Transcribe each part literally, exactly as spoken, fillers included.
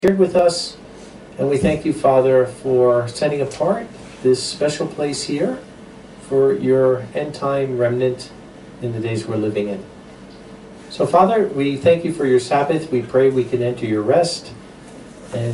Shared with us, and we thank you, Father, for setting apart this special place here for your end-time remnant in the days we're living in. So, Father, we thank you for your Sabbath. We pray we can enter your rest, and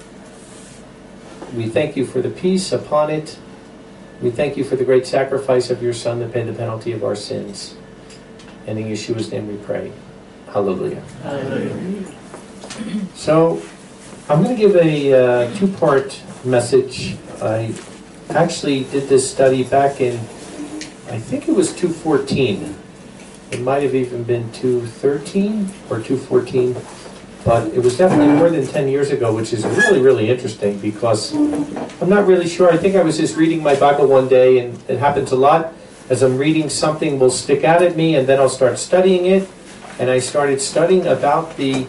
we thank you for the peace upon it. We thank you for the great sacrifice of your Son to pay the penalty of our sins. And in Yeshua's name we pray. Hallelujah. Hallelujah. So, I'm going to give a uh, two-part message. I actually did this study back in, I think it was two fourteen. It might have even been two thirteen or two fourteen, but it was definitely more than ten years ago, which is really, really interesting because I'm not really sure. I think I was just reading my Bible one day, and it happens a lot. As I'm reading, something will stick out at me, and then I'll start studying it. And I started studying about the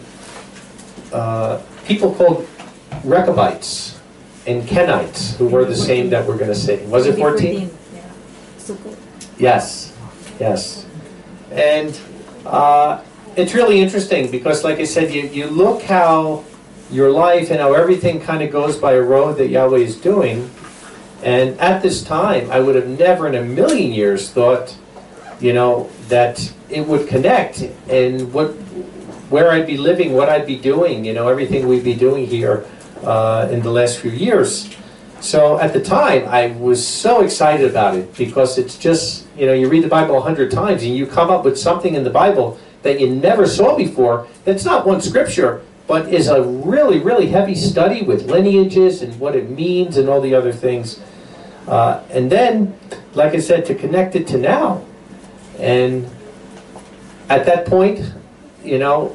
uh, people called Rechabites and Kenites, who were the same that we're going to see. Was it fourteen? Yeah. So good. Yes, yes. And uh, it's really interesting because, like I said, you, you look how your life and how everything kind of goes by a road that Yahweh is doing. And at this time, I would have never in a million years thought, you know, that it would connect and what, where I'd be living, what I'd be doing, you know, everything we'd be doing here uh, in the last few years. So at the time, I was so excited about it because it's just, you know, you read the Bible a hundred times and you come up with something in the Bible that you never saw before. That's not one scripture, but is a really, really heavy study with lineages and what it means and all the other things. Uh, and then, like I said, to connect it to now. And at that point, you know,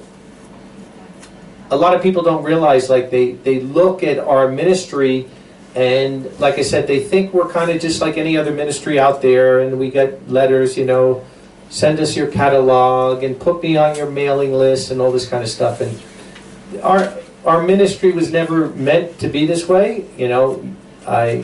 a lot of people don't realize, like, they, they look at our ministry and, like I said, they think we're kind of just like any other ministry out there, and we get letters, you know, send us your catalog and put me on your mailing list and all this kind of stuff. And our our ministry was never meant to be this way. You know, I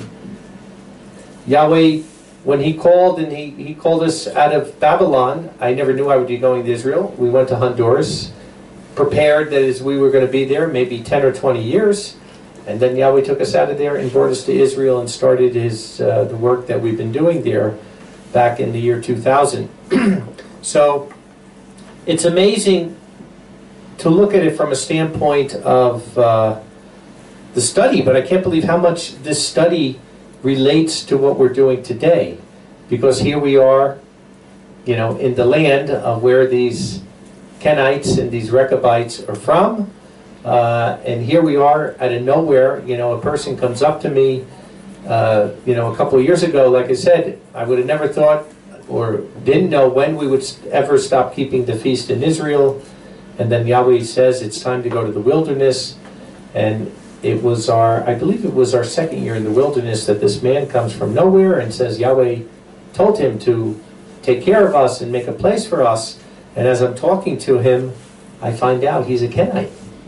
Yahweh, when he called and he, he called us out of Babylon, I never knew I would be going to Israel. We went to Honduras, prepared that as we were going to be there maybe ten or twenty years. And then Yahweh took us out of there and brought us to Israel and started his uh, the work that we've been doing there back in the year two thousand. So it's amazing to look at it from a standpoint of uh, the study, but I can't believe how much this study relates to what we're doing today. Because here we are, you know, in the land of where these Kenites and these Rechabites are from. Uh, and here we are out of nowhere. You know, a person comes up to me, uh, you know, a couple of years ago, like I said, I would have never thought or didn't know when we would ever stop keeping the feast in Israel. And then Yahweh says it's time to go to the wilderness. And it was our, I believe it was our second year in the wilderness that this man comes from nowhere and says Yahweh told him to take care of us and make a place for us. And as I'm talking to him, I find out he's a Kenite.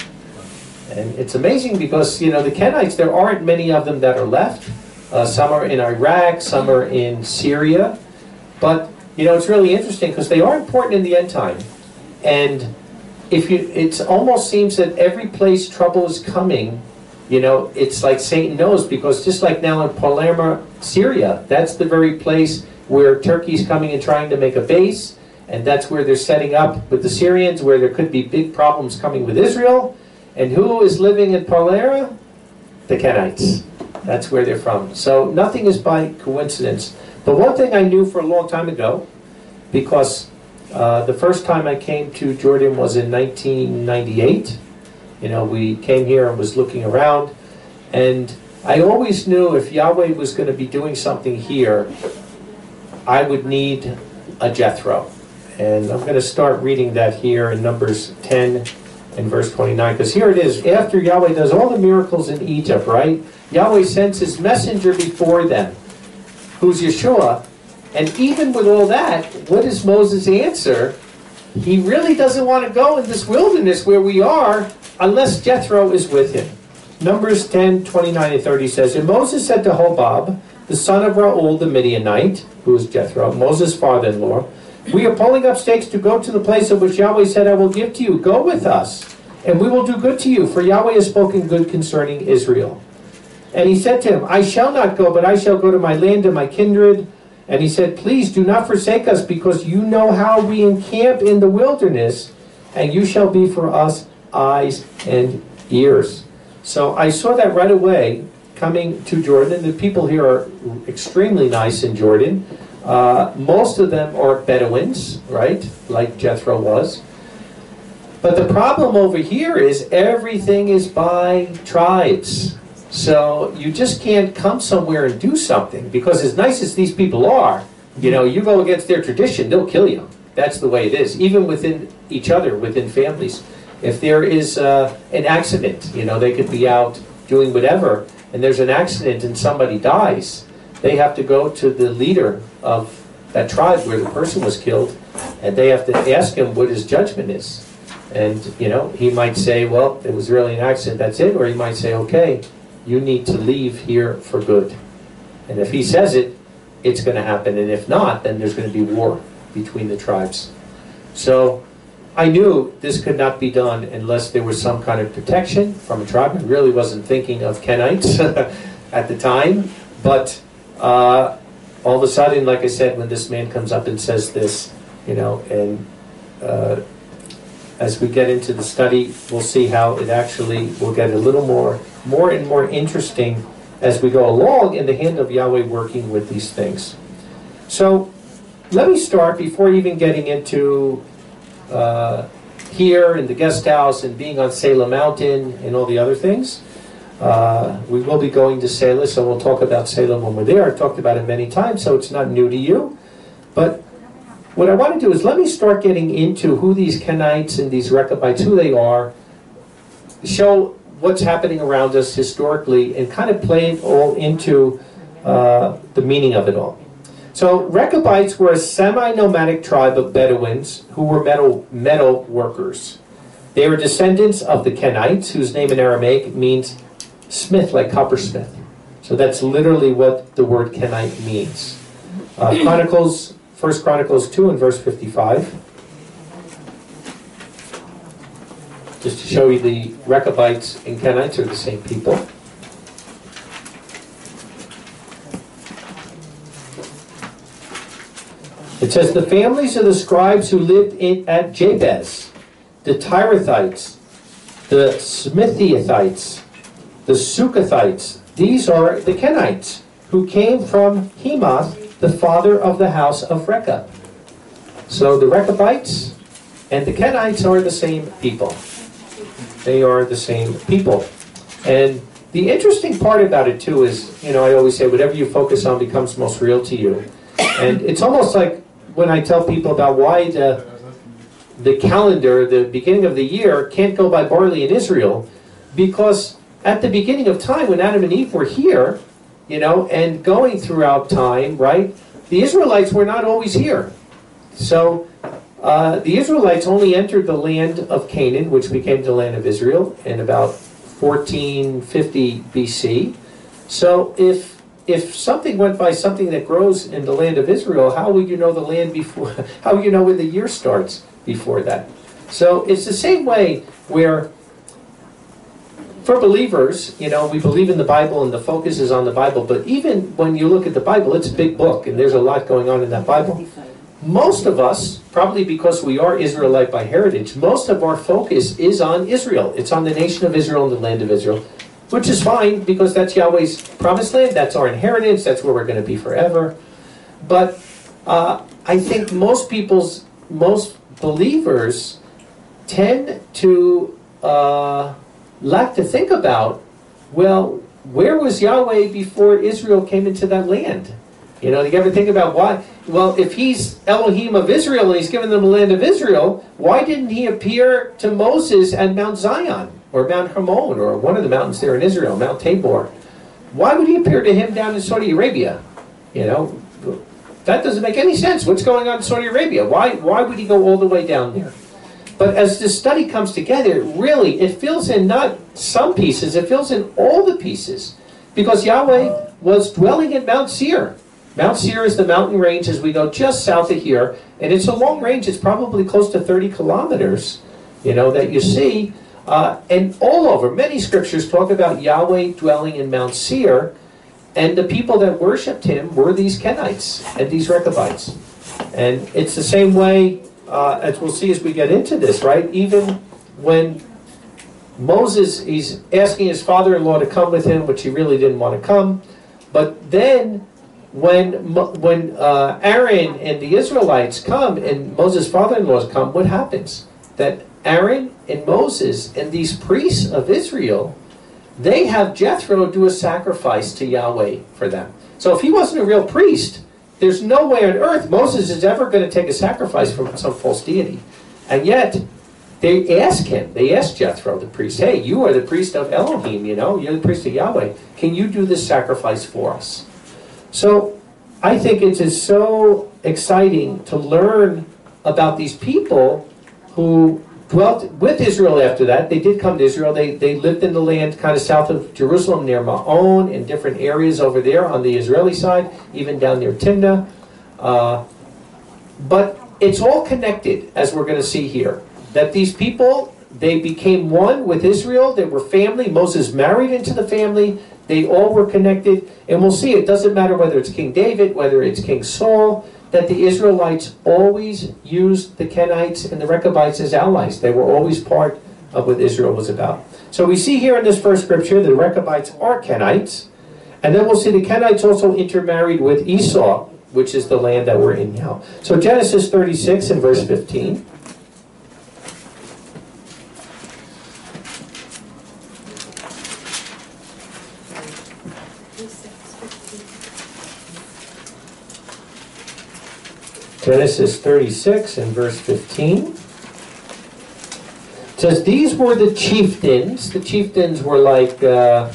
And it's amazing because, you know, the Kenites, there aren't many of them that are left. Uh, some are in Iraq, some are in Syria. But, you know, it's really interesting because they are important in the end time. And if you, it almost seems that every place trouble is coming, you know, it's like Satan knows, because just like now in Palermo, Syria, that's the very place where Turkey's coming and trying to make a base. And that's where they're setting up with the Syrians, where there could be big problems coming with Israel. And who is living in Palermo? The Kenites. That's where they're from. So nothing is by coincidence. But one thing I knew for a long time ago, because uh, the first time I came to Jordan was in nineteen ninety-eight. You know, we came here and was looking around. And I always knew if Yahweh was going to be doing something here, I would need a Jethro. And I'm going to start reading that here in Numbers ten. In verse twenty-nine, because here it is, after Yahweh does all the miracles in Egypt, right? Yahweh sends his messenger before them, who's Yeshua, and even with all that, what is Moses' answer? He really doesn't want to go in this wilderness where we are unless Jethro is with him. Numbers ten, twenty-nine and thirty says, And Moses said to Hobab, the son of Reuel the Midianite, who is Jethro, Moses' father-in-law, We are pulling up stakes to go to the place of which Yahweh said, I will give to you. Go with us, and we will do good to you, for Yahweh has spoken good concerning Israel. And he said to him, I shall not go, but I shall go to my land and my kindred. And he said, please do not forsake us, because you know how we encamp in the wilderness, and you shall be for us eyes and ears. So I saw that right away coming to Jordan. The people here are extremely nice in Jordan. Uh, most of them are Bedouins, right? Like Jethro was. But the problem over here is everything is by tribes. So you just can't come somewhere and do something, because as nice as these people are, you know, you go against their tradition, they'll kill you. That's the way it is, even within each other, within families. If there is uh, an accident, you know, they could be out doing whatever, and there's an accident and somebody dies, they have to go to the leader of that tribe where the person was killed, and they have to ask him what his judgment is. And, you know, he might say, well, it was really an accident, that's it. Or he might say, okay, you need to leave here for good. And if he says it, it's going to happen. And if not, then there's going to be war between the tribes. So I knew this could not be done unless there was some kind of protection from a tribe. I really wasn't thinking of Kenites at the time. But uh, all of a sudden, like I said, when this man comes up and says this, you know, and uh, as we get into the study, we'll see how it actually will get a little more, more and more interesting as we go along in the hand of Yahweh working with these things. So let me start before even getting into uh, here in the guest house and being on Selah Mountain and all the other things. Uh, we will be going to Selah, so we'll talk about Selah when we're there. I've talked about it many times, so it's not new to you. But what I want to do is let me start getting into who these Kenites and these Rechabites, who they are, show what's happening around us historically, and kind of play it all into uh, the meaning of it all. So Rechabites were a semi-nomadic tribe of Bedouins who were metal, metal workers. They were descendants of the Kenites, whose name in Aramaic means smith, like coppersmith. So that's literally what the word Kenite means. Uh, Chronicles First Chronicles two and verse fifty-five. Just to show you the Rechabites and Kenites are the same people. It says, the families of the scribes who lived in, at Jabez, the Tirathites, the Smithiathites, the Sukathites, these are the Kenites, who came from Hemath, the father of the house of Rechab. So the Rechabites and the Kenites are the same people. They are the same people. And the interesting part about it too is, you know, I always say whatever you focus on becomes most real to you. And it's almost like when I tell people about why the, the calendar, the beginning of the year, can't go by barley in Israel, because at the beginning of time, when Adam and Eve were here, you know, and going throughout time, right, the Israelites were not always here. So uh, the Israelites only entered the land of Canaan, which became the land of Israel, in about fourteen fifty B C. So if if something went by something that grows in the land of Israel, how would you know the land before? How would you know when the year starts before that? So it's the same way where, for believers, you know, we believe in the Bible and the focus is on the Bible, but even when you look at the Bible, it's a big book and there's a lot going on in that Bible. Most of us, probably because we are Israelite by heritage, most of our focus is on Israel. It's on the nation of Israel and the land of Israel, which is fine because that's Yahweh's promised land, that's our inheritance, that's where we're going to be forever. But uh, I think most people's, most believers tend to uh, lack to think about, well, where was Yahweh before Israel came into that land? You know, you ever think about why? Well, if he's Elohim of Israel and he's given them the land of Israel, why didn't he appear to Moses at Mount Zion or Mount Hermon or one of the mountains there in Israel, Mount Tabor? Why would he appear to him down in Saudi Arabia? You know, that doesn't make any sense. What's going on in Saudi Arabia? Why, why would he go all the way down there? But as this study comes together, really, it fills in not some pieces, it fills in all the pieces. Because Yahweh was dwelling at Mount Seir. Mount Seir is the mountain range as we go just south of here. And it's a long range. It's probably close to thirty kilometers, you know, that you see. Uh, and all over, many scriptures talk about Yahweh dwelling in Mount Seir, and the people that worshipped him were these Kenites and these Rechabites. And it's the same way, uh, as we'll see as we get into this, right? Even when Moses, he's asking his father-in-law to come with him, which he really didn't want to come. But then, when when uh, Aaron and the Israelites come, and Moses' father-in-laws come, what happens? That Aaron and Moses and these priests of Israel, they have Jethro do a sacrifice to Yahweh for them. So if he wasn't a real priest, there's no way on earth Moses is ever going to take a sacrifice from some false deity. And yet, they ask him, they ask Jethro, the priest, hey, you are the priest of Elohim, you know, you're the priest of Yahweh. Can you do this sacrifice for us? So, I think it is so exciting to learn about these people who dwelt with Israel after that. They did come to Israel. They, they lived in the land kind of south of Jerusalem near Ma'on, in different areas over there on the Israeli side, even down near Timnah. Uh, but it's all connected, as we're going to see here. That these people, they became one with Israel. They were family. Moses married into the family. They all were connected. And we'll see, it doesn't matter whether it's King David, whether it's King Saul, that the Israelites always used the Kenites and the Rechabites as allies. They were always part of what Israel was about. So we see here in this first scripture, the Rechabites are Kenites. And then we'll see the Kenites also intermarried with Esau, which is the land that we're in now. So Genesis thirty-six and verse fifteen. Genesis thirty-six and verse fifteen. It says, these were the chieftains. The chieftains were like uh,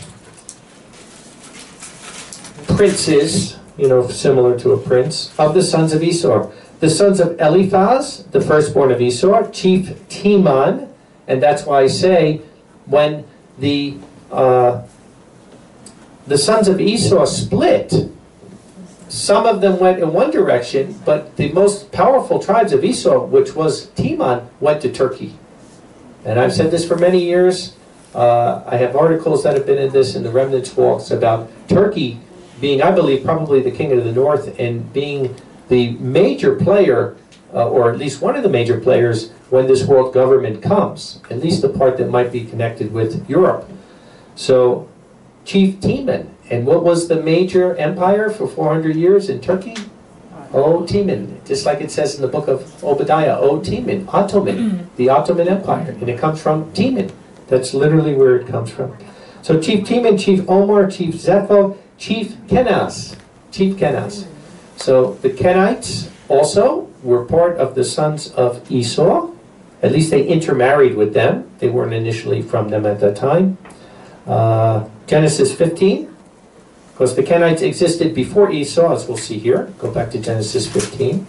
princes, you know, similar to a prince, of the sons of Esau. The sons of Eliphaz, the firstborn of Esau, chief Teman, and that's why I say, when the, uh, the sons of Esau split, some of them went in one direction, but the most powerful tribes of Esau, which was Teman, went to Turkey. And I've said this for many years. Uh, I have articles that have been in this in the Remnants Walks about Turkey being, I believe, probably the king of the north and being the major player, uh, or at least one of the major players, when this world government comes. At least the part that might be connected with Europe. So, Chief Teman. And what was the major empire for four hundred years in Turkey? O Teman. Just like it says in the book of Obadiah, O Teman, Ottoman, the Ottoman Empire. And it comes from Teman. That's literally where it comes from. So Chief Teman, Chief Omar, Chief Zepho, Chief Kenaz. Chief Kenaz. So the Kenites also were part of the sons of Esau. At least they intermarried with them. They weren't initially from them at that time. Uh, Genesis fifteen. Because the Kenites existed before Esau, as we'll see here. Go back to Genesis fifteen.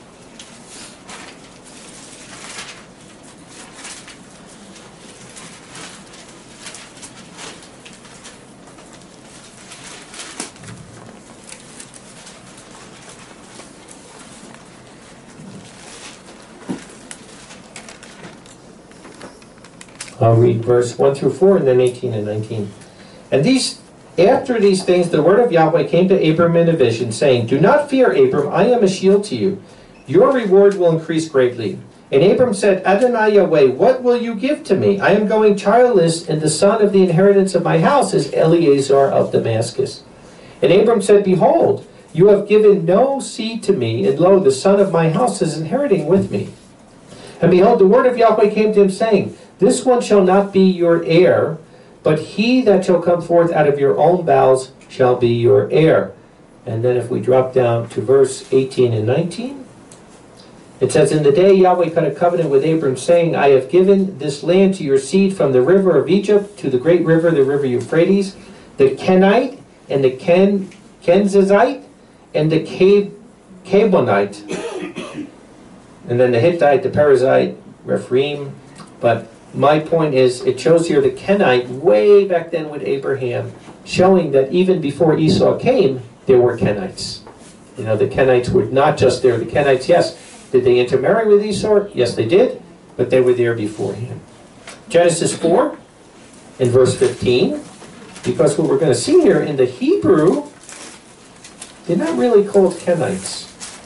I'll read verse one through four and then eighteen and nineteen. And these After these things, the word of Yahweh came to Abram in a vision, saying, do not fear, Abram, I am a shield to you. Your reward will increase greatly. And Abram said, Adonai Yahweh, what will you give to me? I am going childless, and the son of the inheritance of my house is Eleazar of Damascus. And Abram said, behold, you have given no seed to me, and lo, the son of my house is inheriting with me. And behold, the word of Yahweh came to him, saying, this one shall not be your heir, but he that shall come forth out of your own bowels shall be your heir. And then if we drop down to verse eighteen and nineteen, it says, in the day Yahweh cut a covenant with Abram, saying, I have given this land to your seed from the river of Egypt to the great river, the river Euphrates, the Kenite and the Ken, Kenzazite and the Cab, Cabonite, and then the Hittite, the Perizzite, Rephaim. But my point is, it shows here the Kenite way back then with Abraham, showing that even before Esau came, there were Kenites. You know, the Kenites were not just there. The Kenites, yes, did they intermarry with Esau? Yes, they did, but they were there before him. Genesis four in verse fifteen, because what we're going to see here in the Hebrew, they're not really called Kenites.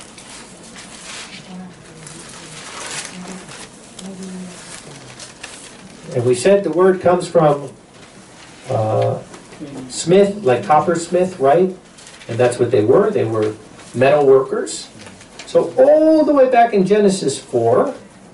And we said the word comes from uh, smith, like coppersmith, right? And that's what they were. They were metal workers. So all the way back in Genesis four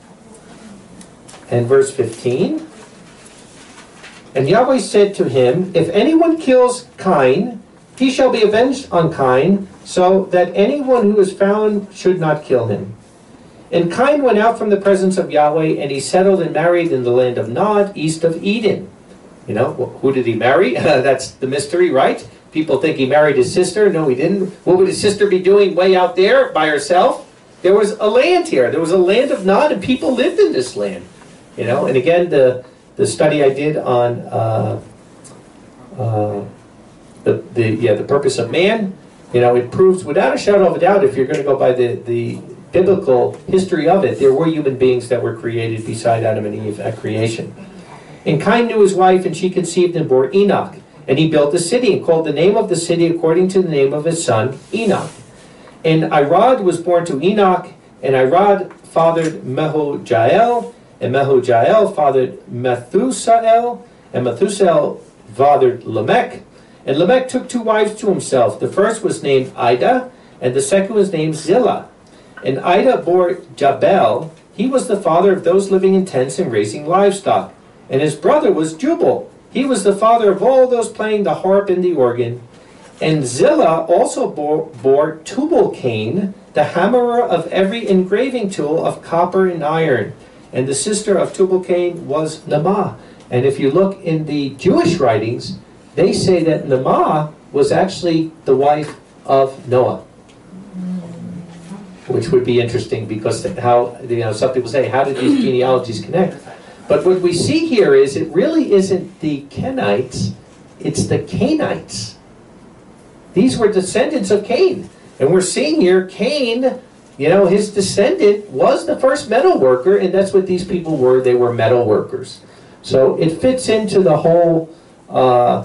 and verse fifteen, and Yahweh said to him, if anyone kills Cain, he shall be avenged on Cain, so that anyone who is found should not kill him. And Cain went out from the presence of Yahweh, and he settled and married in the land of Nod, east of Eden. You know, who did he marry? That's the mystery, right? People think he married his sister. No, he didn't. What would his sister be doing way out there by herself? There was a land here. There was a land of Nod, and people lived in this land. You know, and again, the the study I did on uh, uh, the the yeah the purpose of man, you know, it proves without a shadow of a doubt, if you're going to go by the the biblical history of it, there were human beings that were created beside Adam and Eve at creation. And Cain knew his wife, and she conceived and bore Enoch. And he built a city and called the name of the city according to the name of his son, Enoch. And Irad was born to Enoch, and Irad fathered Mehujael, and Mehujael fathered Methusael, and Methusael fathered Lamech. And Lamech took two wives to himself. The first was named Ida, and the second was named Zillah. And Ida bore Jabal. He was the father of those living in tents and raising livestock. And his brother was Jubal. He was the father of all those playing the harp and the organ. And Zillah also bore, bore Tubal-Cain, the hammerer of every engraving tool of copper and iron. And the sister of Tubal-Cain was Naamah. And if you look in the Jewish writings, they say that Naamah was actually the wife of Noah. Which would be interesting, because how, you know, some people say, how did these genealogies connect? But what we see here is it really isn't the Kenites, it's the Cainites. These were descendants of Cain. And we're seeing here Cain, you know, his descendant was the first metal worker, and that's what these people were. They were metal workers. So it fits into the whole uh,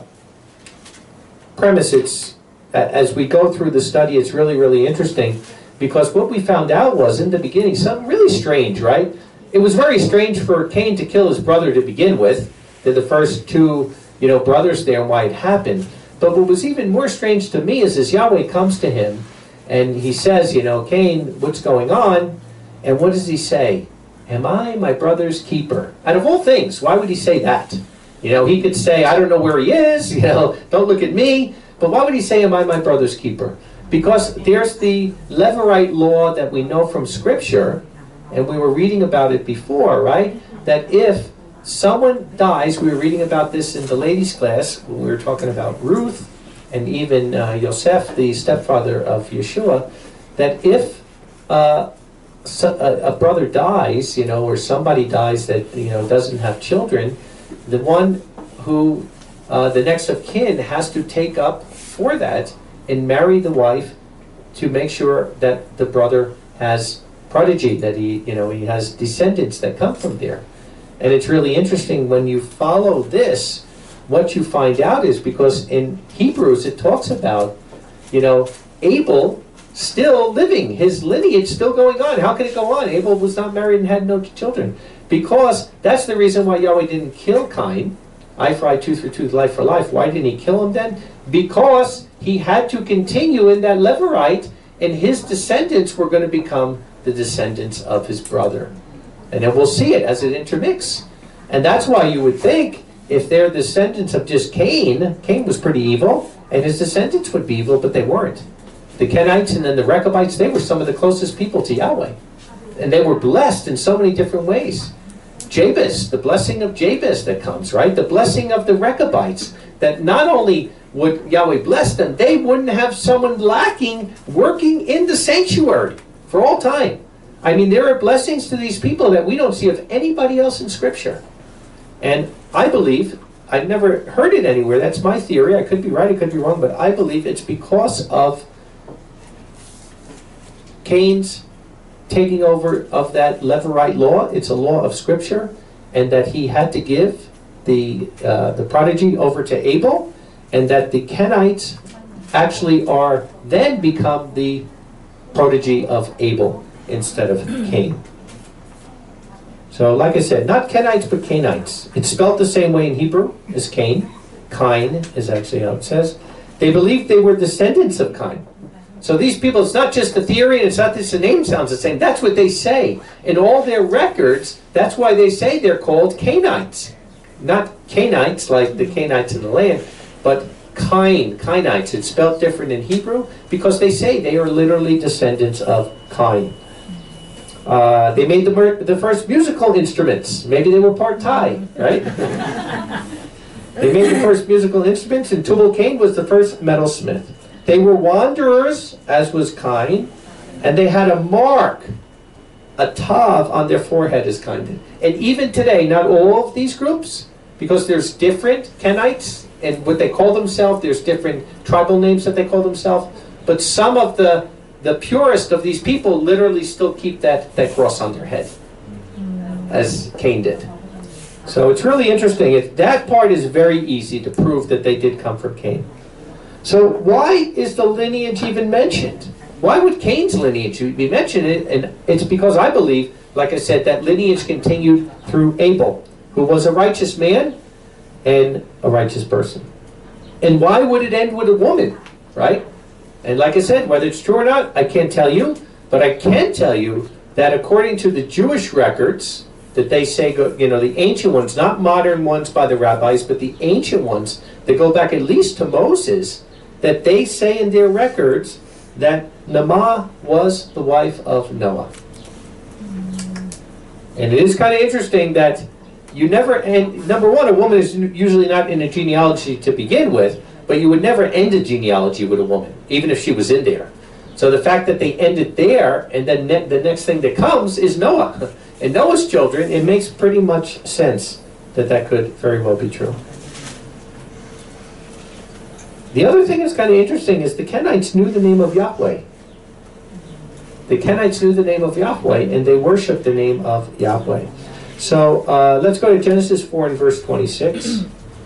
premise. It's, as we go through the study, it's really, really interesting. Because what we found out was, in the beginning, something really strange, right? It was very strange for Cain to kill his brother to begin with. They're the first two, you know, brothers there, and why it happened. But what was even more strange to me is as Yahweh comes to him, and he says, you know, Cain, what's going on? And what does he say? Am I my brother's keeper? Out of all things, why would he say that? You know, he could say, I don't know where he is, you know, don't look at me. But why would he say, am I my brother's keeper? Because there's the Levirate law that we know from Scripture, and we were reading about it before, right? That if someone dies, we were reading about this in the ladies' class, when we were talking about Ruth, and even uh, Yosef, the stepfather of Yeshua, that if uh, so, a, a brother dies, you know, or somebody dies that, you know, doesn't have children, the one who, uh, the next of kin has to take up for that and marry the wife to make sure that the brother has prodigy, that he, you know, he has descendants that come from there. And it's really interesting when you follow this, what you find out is, because in Hebrews it talks about, you know, Abel still living, his lineage still going on. How could it go on? Abel was not married and had no children. Because that's the reason why Yahweh didn't kill Cain. Eye for eye, tooth for tooth, life for life. Why didn't he kill him then? Because he had to continue in that Levirate, and his descendants were going to become the descendants of his brother. And then we'll see it as it intermix. And that's why you would think, if they're descendants of just Cain, Cain was pretty evil, and his descendants would be evil, but they weren't. The Kenites and then the Rechabites, they were some of the closest people to Yahweh. And they were blessed in so many different ways. Jabez, the blessing of Jabez that comes, right? The blessing of the Rechabites, that not only would Yahweh bless them, they wouldn't have someone lacking working in the sanctuary for all time. I mean, there are blessings to these people that we don't see of anybody else in Scripture. And I believe, I've never heard it anywhere, that's my theory, I could be right, I could be wrong, but I believe it's because of Cain's taking over of that Levirate law. It's a law of Scripture. and that he had to give the, uh, the prodigy over to Abel, and that the Kenites actually are then become the prodigy of Abel instead of Cain. So like I said, not Kenites but Cainites. It's spelled the same way in Hebrew as Cain. Cain is actually how it says. They believed they were descendants of Cain. So these people, it's not just a theory, and it's not just the name sounds the same. That's what they say. In all their records, that's why they say they're called Cainites. Not Cainites like the Cainites in the land, but Cain, Cainites. It's spelled different in Hebrew because they say they are literally descendants of Cain. Uh, they made the, the first musical instruments. Maybe they were part Thai, right? They made the first musical instruments, and Tubal-Cain was the first metalsmith. They were wanderers, as was Cain, and they had a mark, a tav on their forehead as Cain did. And even today, not all of these groups, because there's different Kenites, and what they call themselves, there's different tribal names that they call themselves, but some of the, the purest of these people literally still keep that, that cross on their head, as Cain did. So it's really interesting. It, that part is very easy to prove that they did come from Cain. So why is the lineage even mentioned? Why would Cain's lineage be mentioned? And it's because I believe, like I said, that lineage continued through Abel, who was a righteous man and a righteous person. And why would it end with a woman, right? And like I said, whether it's true or not, I can't tell you. But I can tell you that according to the Jewish records, that they say, you know, the ancient ones, not modern ones by the rabbis, but the ancient ones, that go back at least to Moses, that they say in their records that Naamah was the wife of Noah. And it is kind of interesting that you never end, number one, a woman is usually not in a genealogy to begin with, but you would never end a genealogy with a woman, even if she was in there. So the fact that they ended there, and then ne the next thing that comes is Noah. And Noah's children, it makes pretty much sense that that could very well be true. The other thing that's kind of interesting is the Kenites knew the name of Yahweh. The Kenites knew the name of Yahweh, and they worshiped the name of Yahweh. So uh, let's go to Genesis four and verse twenty-six.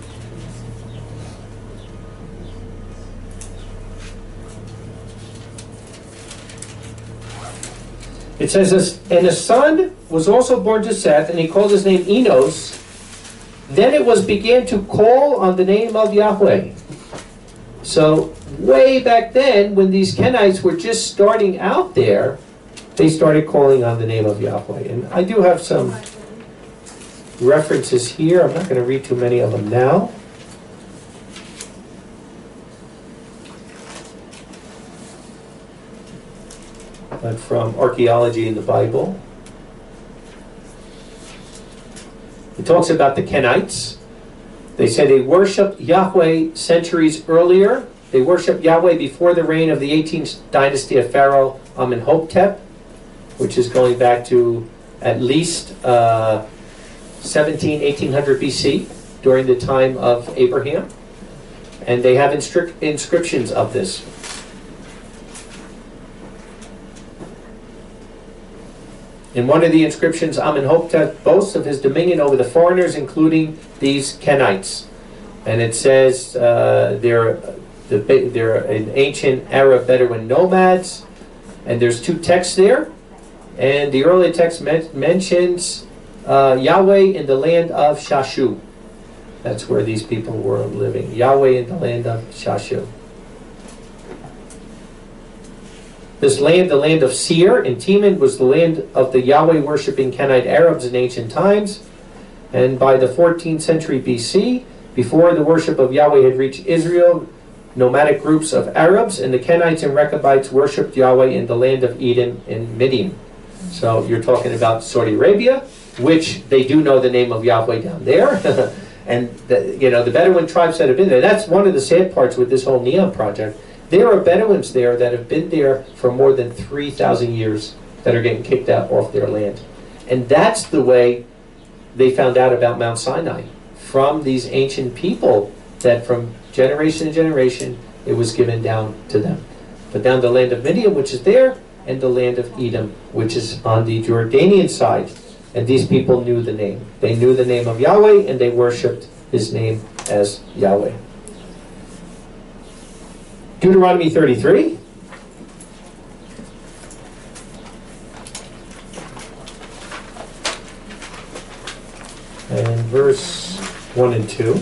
It says, and a son was also born to Seth, and he called his name Enos. Then it was began to call on the name of Yahweh. So way back then, when these Kenites were just starting out there, they started calling on the name of Yahweh. And I do have some references here. I'm not going to read too many of them now. But from archaeology in the Bible. It talks about the Kenites. They say they worshiped Yahweh centuries earlier. They worshiped Yahweh before the reign of the eighteenth dynasty of Pharaoh Amenhotep, which is going back to at least uh, seventeen, eighteen hundred B C, during the time of Abraham. And they have inscri inscriptions of this. In one of the inscriptions, Amenhotep boasts of his dominion over the foreigners, including these Kenites. And it says uh, they're, the, they're an ancient Arab Bedouin nomads. And there's two texts there. And the early text men mentions uh, Yahweh in the land of Shashu. That's where these people were living. Yahweh in the land of Shashu. This land, the land of Seir in Teman, was the land of the Yahweh-worshipping Kenite Arabs in ancient times. And by the fourteenth century B C, before the worship of Yahweh had reached Israel, nomadic groups of Arabs and the Kenites and Rechabites worshipped Yahweh in the land of Edom and Midian. So you're talking about Saudi Arabia, which they do know the name of Yahweh down there. And the, you know, the Bedouin tribes that have been there. That's one of the sad parts with this whole Neon project. There are Bedouins there that have been there for more than three thousand years that are getting kicked out off their land. And that's the way they found out about Mount Sinai, from these ancient people, that from generation to generation it was given down to them. But down the land of Midian, which is there, and the land of Edom, which is on the Jordanian side And these people knew the name. They knew the name of Yahweh, and they worshipped his name as Yahweh. Deuteronomy thirty-three. And verse one and two.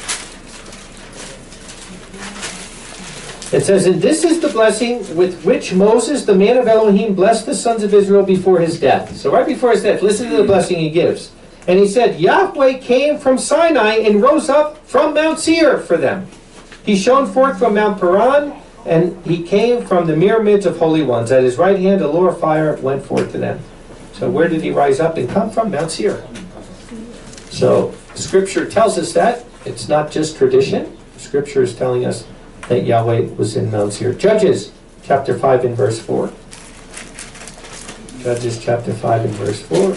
It says, "And this is the blessing with which Moses, the man of Elohim, blessed the sons of Israel before his death." So right before his death, listen to the blessing he gives. And he said, "Yahweh came from Sinai and rose up from Mount Seir for them. He shone forth from Mount Paran, and he came from the pyramids of holy ones. At his right hand a law of fire went forth to them." So where did he rise up and come from? Mount Seir. So Scripture tells us that. It's not just tradition. Scripture is telling us that Yahweh was in Mount Seir. Judges chapter five and verse four. Judges chapter five and verse four.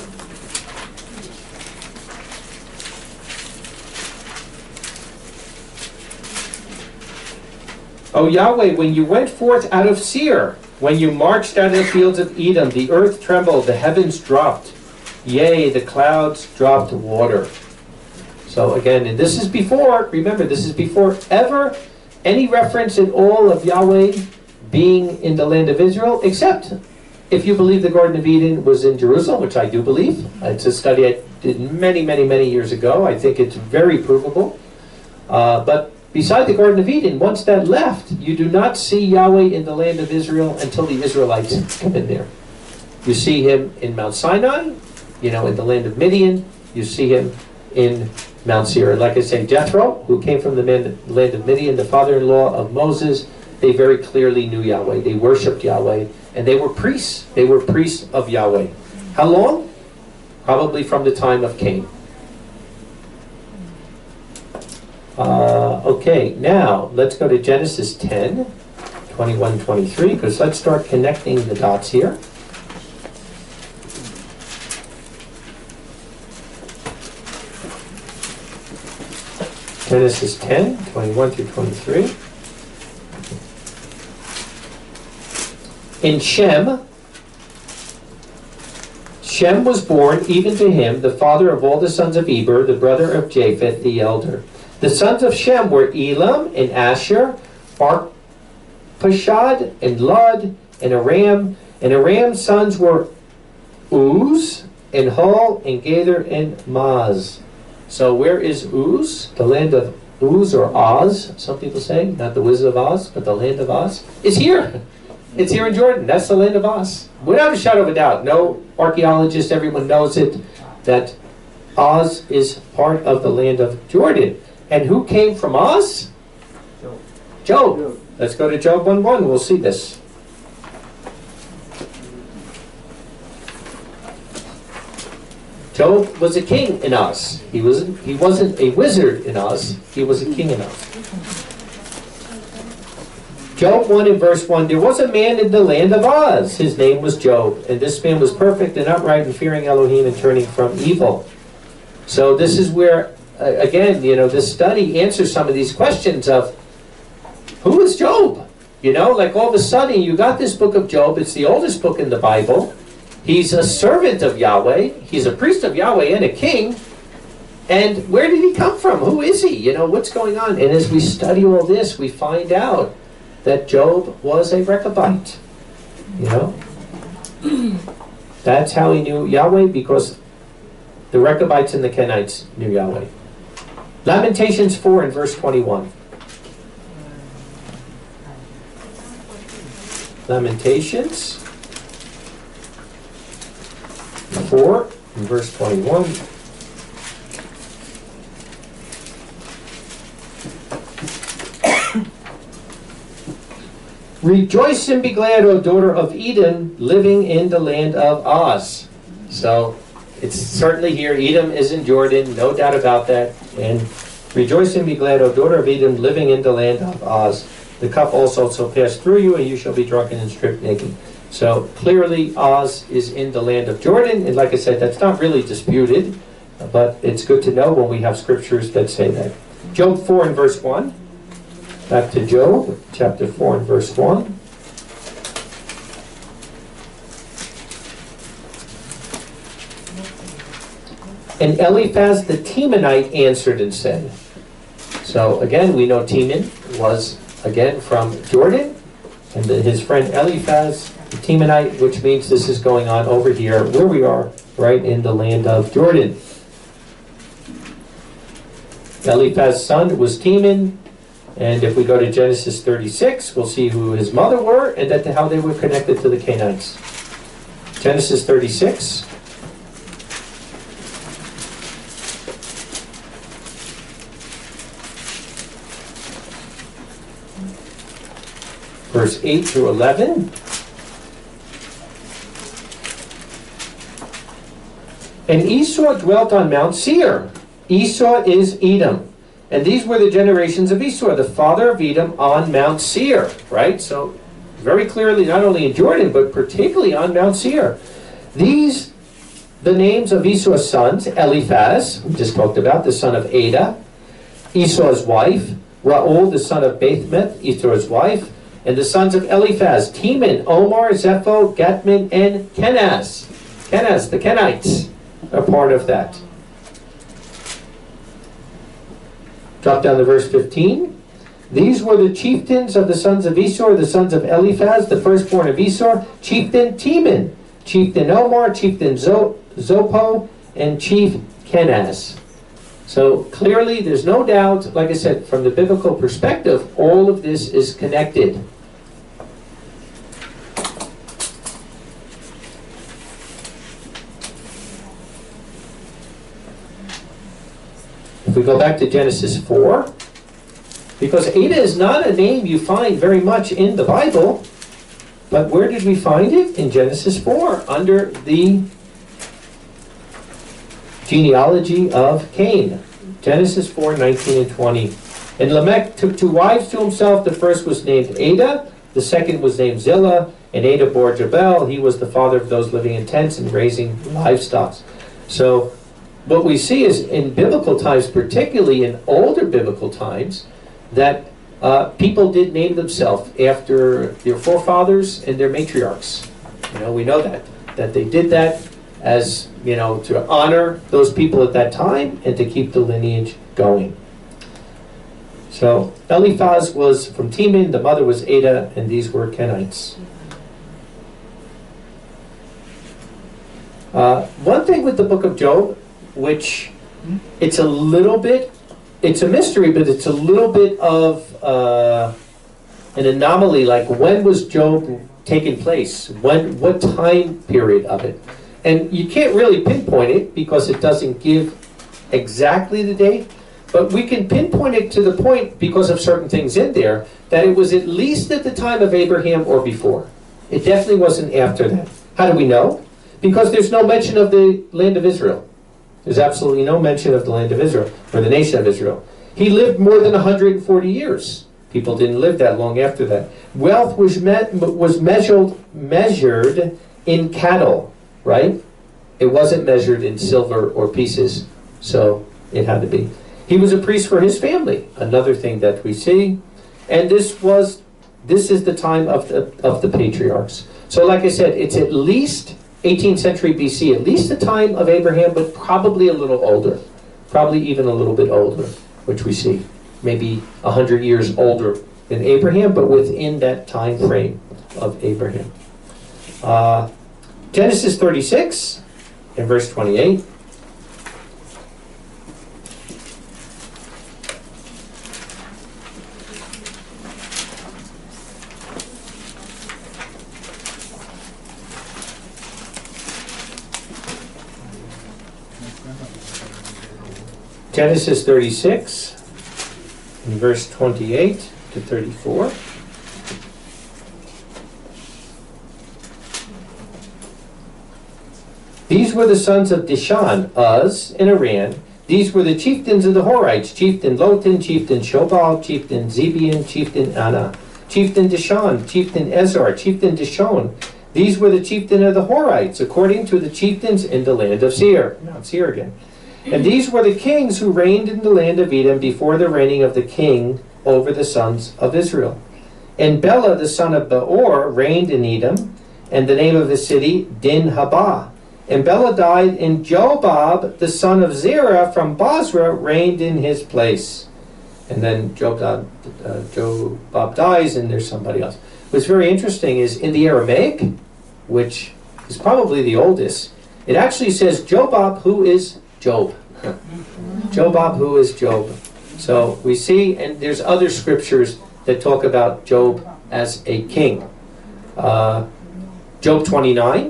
"O Yahweh, when you went forth out of Seir, when you marched out of the fields of Edom, the earth trembled, the heavens dropped. Yea, the clouds dropped water." So again, and this is before, remember, this is before ever any reference in all of Yahweh being in the land of Israel, except if you believe the Garden of Eden was in Jerusalem, which I do believe. It's a study I did many, many, many years ago. I think it's very provable. Uh, but beside the Garden of Eden, once that left, you do not see Yahweh in the land of Israel until the Israelites come in there. You see him in Mount Sinai, you know, in the land of Midian. You see him in Mount Seir. And like I say, Jethro, who came from the land of Midian, the father-in-law of Moses, they very clearly knew Yahweh. They worshipped Yahweh, and they were priests. They were priests of Yahweh. How long? Probably from the time of Cain. Uh, okay, now let's go to Genesis ten, twenty-one, twenty-three, because let's start connecting the dots here. Genesis ten, twenty-one through twenty-three. In Shem, Shem was born even to him, the father of all the sons of Eber, the brother of Japheth, the elder. The sons of Shem were Elam and Asher, Arpachshad and Lud and Aram. And Aram's sons were Uz and Hul and Gader and Maz. So where is Uz? The land of Uz, or Oz, some people say. Not the Wizard of Oz, but the land of Oz. It's here. It's here in Jordan. That's the land of Oz. Without a shadow of a doubt. No archaeologist, everyone knows it, that Oz is part of the land of Jordan. And who came from Oz? Job. Job. Let's go to Job one one. We'll see this. Job was a king in Oz. He wasn't, he wasn't a wizard in Oz. He was a king in Oz. Job one and verse one. There was a man in the land of Oz. His name was Job. And this man was perfect and upright and fearing Elohim and turning from evil. So this is where, uh, again, you know, this study answers some of these questions of, who is Job? You know, like all of a sudden you got this book of Job. It's the oldest book in the Bible. He's a servant of Yahweh. He's a priest of Yahweh and a king. And where did he come from? Who is he? You know, what's going on? And as we study all this, we find out that Job was a Rechabite. You know? That's how he knew Yahweh, because the Rechabites and the Kenites knew Yahweh. Lamentations four and verse twenty-one. Lamentations four and verse twenty-one. Rejoice and be glad, O daughter of Edom, living in the land of Oz. So it's certainly here. Edom is in Jordan, no doubt about that. And rejoice and be glad, O daughter of Edom, living in the land of Oz. The cup also shall pass through you, and you shall be drunken and stripped naked. So clearly Oz is in the land of Jordan, and like I said, that's not really disputed, but it's good to know when we have scriptures that say that. Job four and verse one. Back to Job, chapter four and verse one. And Eliphaz the Temanite answered and said. So again, we know Teman was, again, from Jordan. And the, his friend Eliphaz the Temanite, which means this is going on over here, where we are, right in the land of Jordan. Eliphaz's son was Teman. And if we go to Genesis thirty-six, we'll see who his mother were and that how they were connected to the Canaanites. Genesis thirty-six. Verse eight through eleven. And Esau dwelt on Mount Seir. Esau is Edom. And these were the generations of Esau, the father of Edom, on Mount Seir. Right? So, very clearly, not only in Jordan, but particularly on Mount Seir. These, the names of Esau's sons, Eliphaz, we just talked about, the son of Ada, Esau's wife, Ra'ul, the son of Bathmeth, Esau's wife, and the sons of Eliphaz, Teman, Omar, Zepho, Gatman, and Kenaz. Kenaz, the Kenites, are part of that. Drop down to verse fifteen. These were the chieftains of the sons of Esau, the sons of Eliphaz, the firstborn of Esau, chieftain Teman, chieftain Omar, chieftain Zo Zopho, and chief Kenaz. So clearly, there's no doubt, like I said, from the biblical perspective, all of this is connected. If we go back to Genesis four, because Ada is not a name you find very much in the Bible, but where did we find it? In Genesis four, under the genealogy of Cain. Genesis four, nineteen and twenty. And Lamech took two wives to himself. The first was named Ada, the second was named Zillah, and Ada bore Jabal. He was the father of those living in tents and raising livestock. So what we see is in biblical times, particularly in older biblical times, that uh, people did name themselves after their forefathers and their matriarchs. You know, we know that. That they did that as, you know, to honor those people at that time and to keep the lineage going. So Eliphaz was from Teman, the mother was Ada, and these were Kenites. Uh, one thing with the book of Job, which it's a little bit, it's a mystery, but it's a little bit of uh, an anomaly, like when was Job taking place? When, what time period of it? And you can't really pinpoint it because it doesn't give exactly the date, but we can pinpoint it to the point because of certain things in there that it was at least at the time of Abraham or before. It definitely wasn't after that. How do we know? Because there's no mention of the land of Israel. There's absolutely no mention of the land of Israel, or the nation of Israel. He lived more than one hundred forty years. People didn't live that long after that. Wealth was, me was measured, measured in cattle, right? It wasn't measured in silver or pieces, so it had to be. He was a priest for his family, another thing that we see. And this was, this is the time of the, of the patriarchs. So like I said, it's at least eighteenth century B C, at least the time of Abraham, but probably a little older. Probably even a little bit older, which we see. Maybe one hundred years older than Abraham, but within that time frame of Abraham. Uh, Genesis thirty-six, in verse twenty-eight. Genesis thirty-six, in verse twenty-eight to thirty-four. These were the sons of Dishan, Uz, and Aran. These were the chieftains of the Horites, chieftain Lotan, chieftain Shobal, chieftain Zebian, chieftain Anna, chieftain Dishan, chieftain Ezar, chieftain Dishon. These were the chieftain of the Horites, according to the chieftains in the land of Seir. Mount Seir again. And these were the kings who reigned in the land of Edom before the reigning of the king over the sons of Israel. And Bela, the son of Beor, reigned in Edom, and the name of the city, Dinhabah. And Bela died, and Jobab, the son of Zerah from Basra, reigned in his place. And then Jobab, uh, Jobab dies, and there's somebody else. What's very interesting is in the Aramaic, which is probably the oldest, it actually says Jobab, who is Job. Jobab, who is Job. So we see, and there's other scriptures that talk about Job as a king. Uh, Job twenty-nine.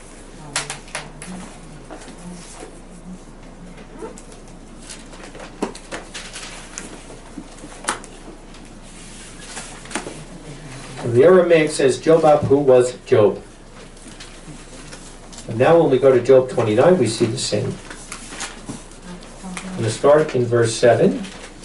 The Aramaic says Jobab, who was Job. And now when we go to Job twenty-nine, we see the same. I'm going to start in verse seven.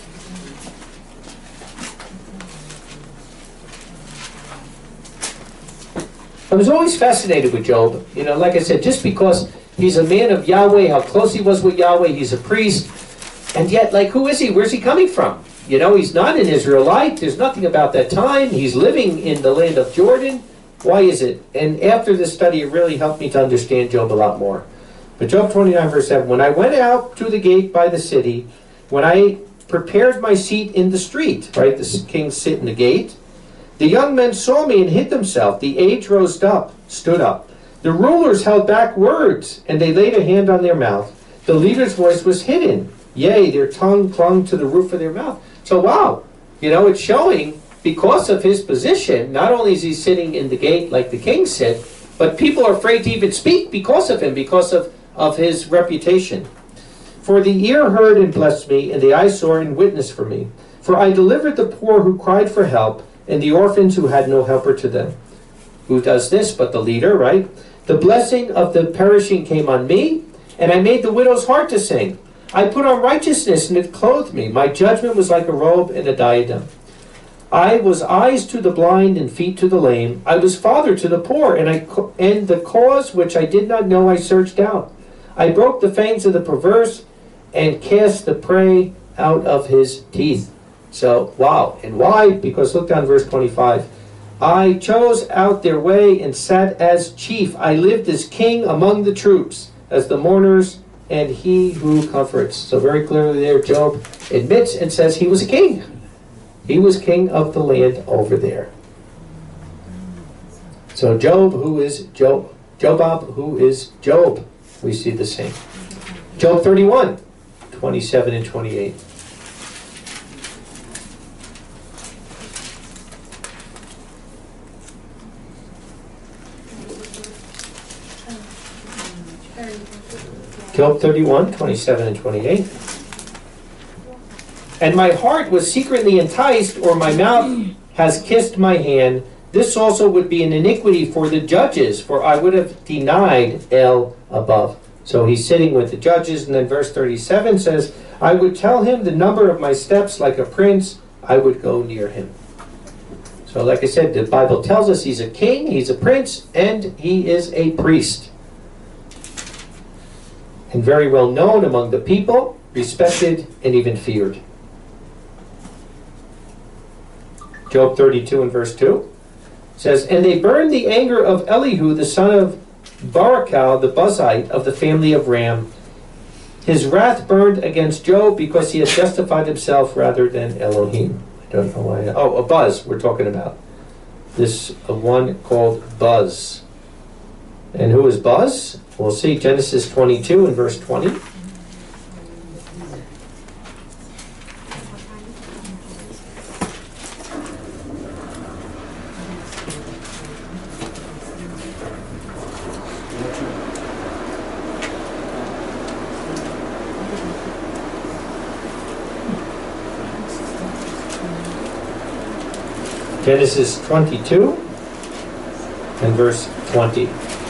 I was always fascinated with Job. You know, like I said, just because he's a man of Yahweh, how close he was with Yahweh, he's a priest. And yet, like, who is he? Where's he coming from? You know, he's not an Israelite. There's nothing about that time. He's living in the land of Jordan. Why is it? And after this study, it really helped me to understand Job a lot more. But Job twenty-nine, verse seven, when I went out to the gate by the city, when I prepared my seat in the street, right, the kings sit in the gate, the young men saw me and hid themselves. The aged rose up, stood up. The rulers held back words, and they laid a hand on their mouth. The leader's voice was hidden. Yea, their tongue clung to the roof of their mouth. So wow, you know, it's showing because of his position, not only is he sitting in the gate like the king sit, but people are afraid to even speak because of him, because of, of his reputation. For the ear heard and blessed me, and the eye saw and witnessed for me. For I delivered the poor who cried for help, and the orphans who had no helper to them. Who does this but the leader, right? The blessing of the perishing came on me, and I made the widow's heart to sing. I put on righteousness, and it clothed me. My judgment was like a robe and a diadem. I was eyes to the blind and feet to the lame. I was father to the poor, and I and the cause which I did not know I searched out. I broke the fangs of the perverse and cast the prey out of his teeth. So, wow. And why? Because look down verse twenty-five. I chose out their way and sat as chief. I lived as king among the troops, as the mourners and he who comforts. So very clearly there, Job admits and says he was a king. He was king of the land over there. So Job, who is Job? Jobab, who is Job? We see the same. Job thirty-one, twenty-seven and twenty-eight. Job thirty-one, twenty-seven and twenty-eight. And my heart was secretly enticed, or my mouth has kissed my hand. This also would be an iniquity for the judges, for I would have denied El above. So he's sitting with the judges, and then verse thirty-seven says, I would tell him the number of my steps like a prince, I would go near him. So like I said, the Bible tells us he's a king, he's a prince, and he is a priest. And very well known among the people, respected, and even feared. Job thirty-two and verse two says, And they burned the anger of Elihu, the son of Barakal, the Buzite, of the family of Ram. His wrath burned against Job because he had justified himself rather than Elohim. I don't know why. Oh, a Buz we're talking about. This uh, one called Buz. And who is Buz? We'll see Genesis twenty-two and verse twenty. Genesis twenty-two and verse twenty.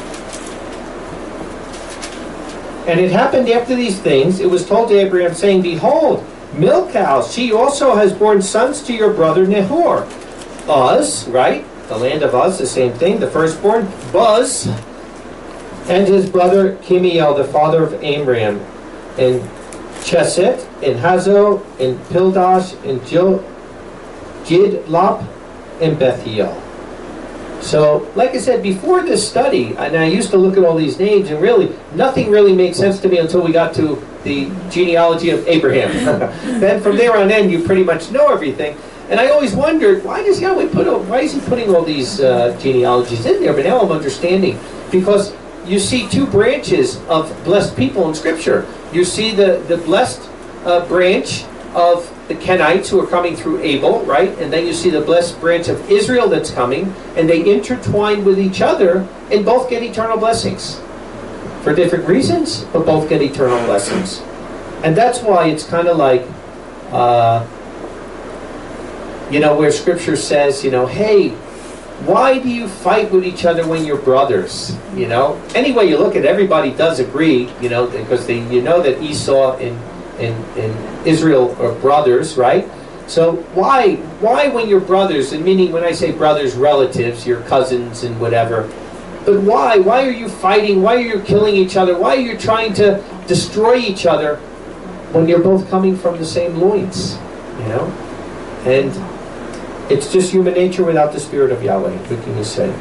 And it happened after these things, it was told to Abraham, saying, Behold, Milcah, she also has borne sons to your brother Nahor. Uz, right? The land of Uz, the same thing. The firstborn, Buz, and his brother Chemiel, the father of Amram, and Cheset, and Hazo, and Pildash, and Jidlap, and Bethiel. So, like I said, before this study, and I used to look at all these names, and really, nothing really made sense to me until we got to the genealogy of Abraham. Then from there on in, you pretty much know everything. And I always wondered, why does Yahweh put, why is he putting all these uh, genealogies in there? But now I'm understanding. Because you see two branches of blessed people in Scripture. You see the, the blessed uh, branch of the Kenites who are coming through Abel, right? And then you see the blessed branch of Israel that's coming, and they intertwine with each other and both get eternal blessings. For different reasons, but both get eternal blessings. And that's why it's kind of like, uh, you know, where Scripture says, you know, hey, why do you fight with each other when you're brothers? You know, any way you look at it, everybody does agree, you know, because they, you know that Esau and In, in Israel are brothers, right? So why why when you're brothers, and meaning when I say brothers, relatives, your cousins and whatever, but why? Why are you fighting? Why are you killing each other? Why are you trying to destroy each other when you're both coming from the same loins? You know? And it's just human nature without the Spirit of Yahweh, what can you say?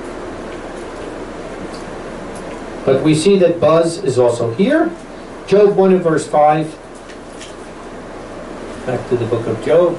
But we see that Buzz is also here. Job one and verse five. Back to the book of Job.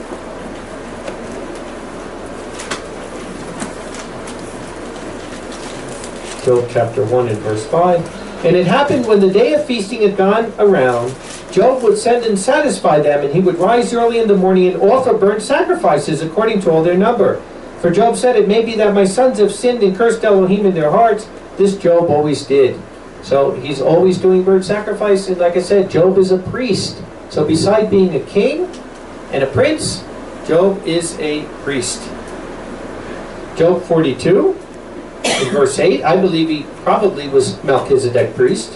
Job chapter one and verse five. And it happened when the day of feasting had gone around, Job would send and satisfy them, and he would rise early in the morning and offer burnt sacrifices according to all their number. For Job said, it may be that my sons have sinned and cursed Elohim in their hearts. This Job always did. So he's always doing burnt sacrifice, and like I said, Job is a priest. So beside being a king and a prince, Job is a priest. Job forty-two, in verse eight, I believe he probably was Melchizedek priest.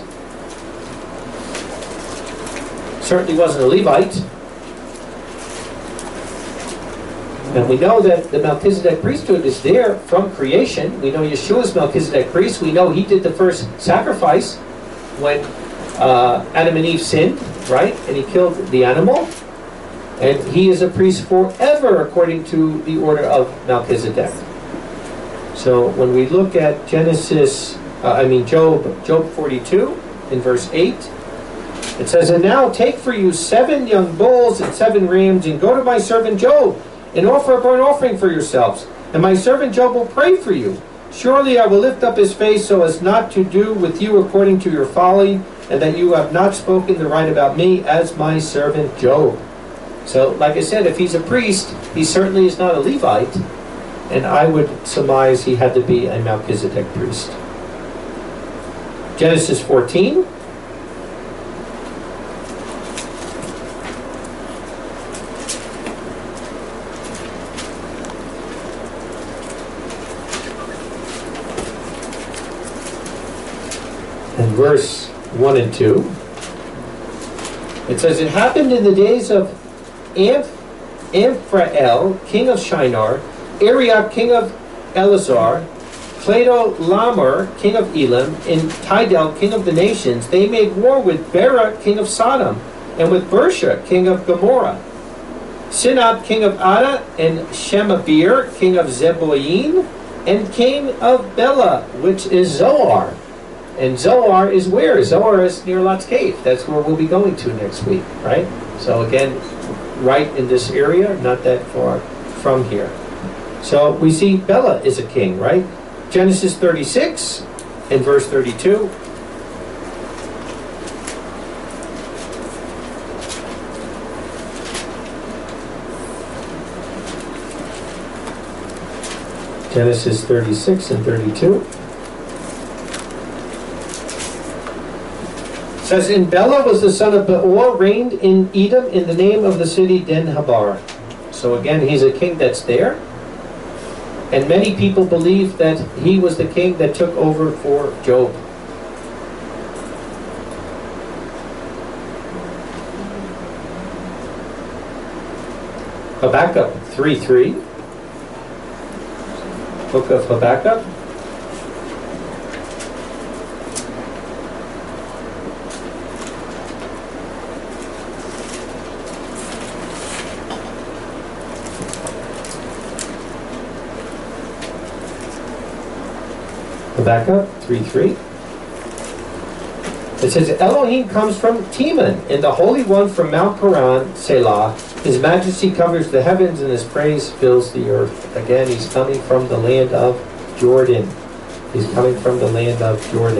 Certainly wasn't a Levite. And we know that the Melchizedek priesthood is there from creation. We know Yeshua's Melchizedek priest. We know he did the first sacrifice when uh, Adam and Eve sinned, right? And he killed the animal. And he is a priest forever according to the order of Melchizedek. So when we look at Genesis, uh, I mean Job, Job forty-two in verse eight, it says, and now take for you seven young bulls and seven rams, and go to my servant Job, and offer a burnt offering for yourselves. And my servant Job will pray for you. Surely I will lift up his face so as not to do with you according to your folly, and that you have not spoken the right about me as my servant Job. So, like I said, if he's a priest, he certainly is not a Levite, and I would surmise he had to be a Melchizedek priest. Genesis fourteen. And verse one and two. It says, it happened in the days of Amph Amphrael, king of Shinar, Arioch, king of Elazar, Plato Lamar, king of Elam, and Tidal, king of the nations. They made war with Bera, king of Sodom, and with Bersha, king of Gomorrah. Sinab, king of Ada, and Shemabir, king of Zeboim, and king of Bela, which is Zoar. And Zoar is where? Zoar is near Lot's Cave. That's where we'll be going to next week, right? So again, right in this area, not that far from here. So we see Bela is a king, right? Genesis thirty-six and verse thirty-two. Genesis thirty-six and thirty-two. It says, and Bela was the son of Beor, reigned in Edom in the name of the city Den-Habar. So again, he's a king that's there. And many people believe that he was the king that took over for Job. Habakkuk three three. Book of Habakkuk. back up, three three. It says, Elohim comes from Teman, and the Holy One from Mount Paran, Selah. His majesty covers the heavens, and his praise fills the earth. Again, he's coming from the land of Jordan. He's coming from the land of Jordan.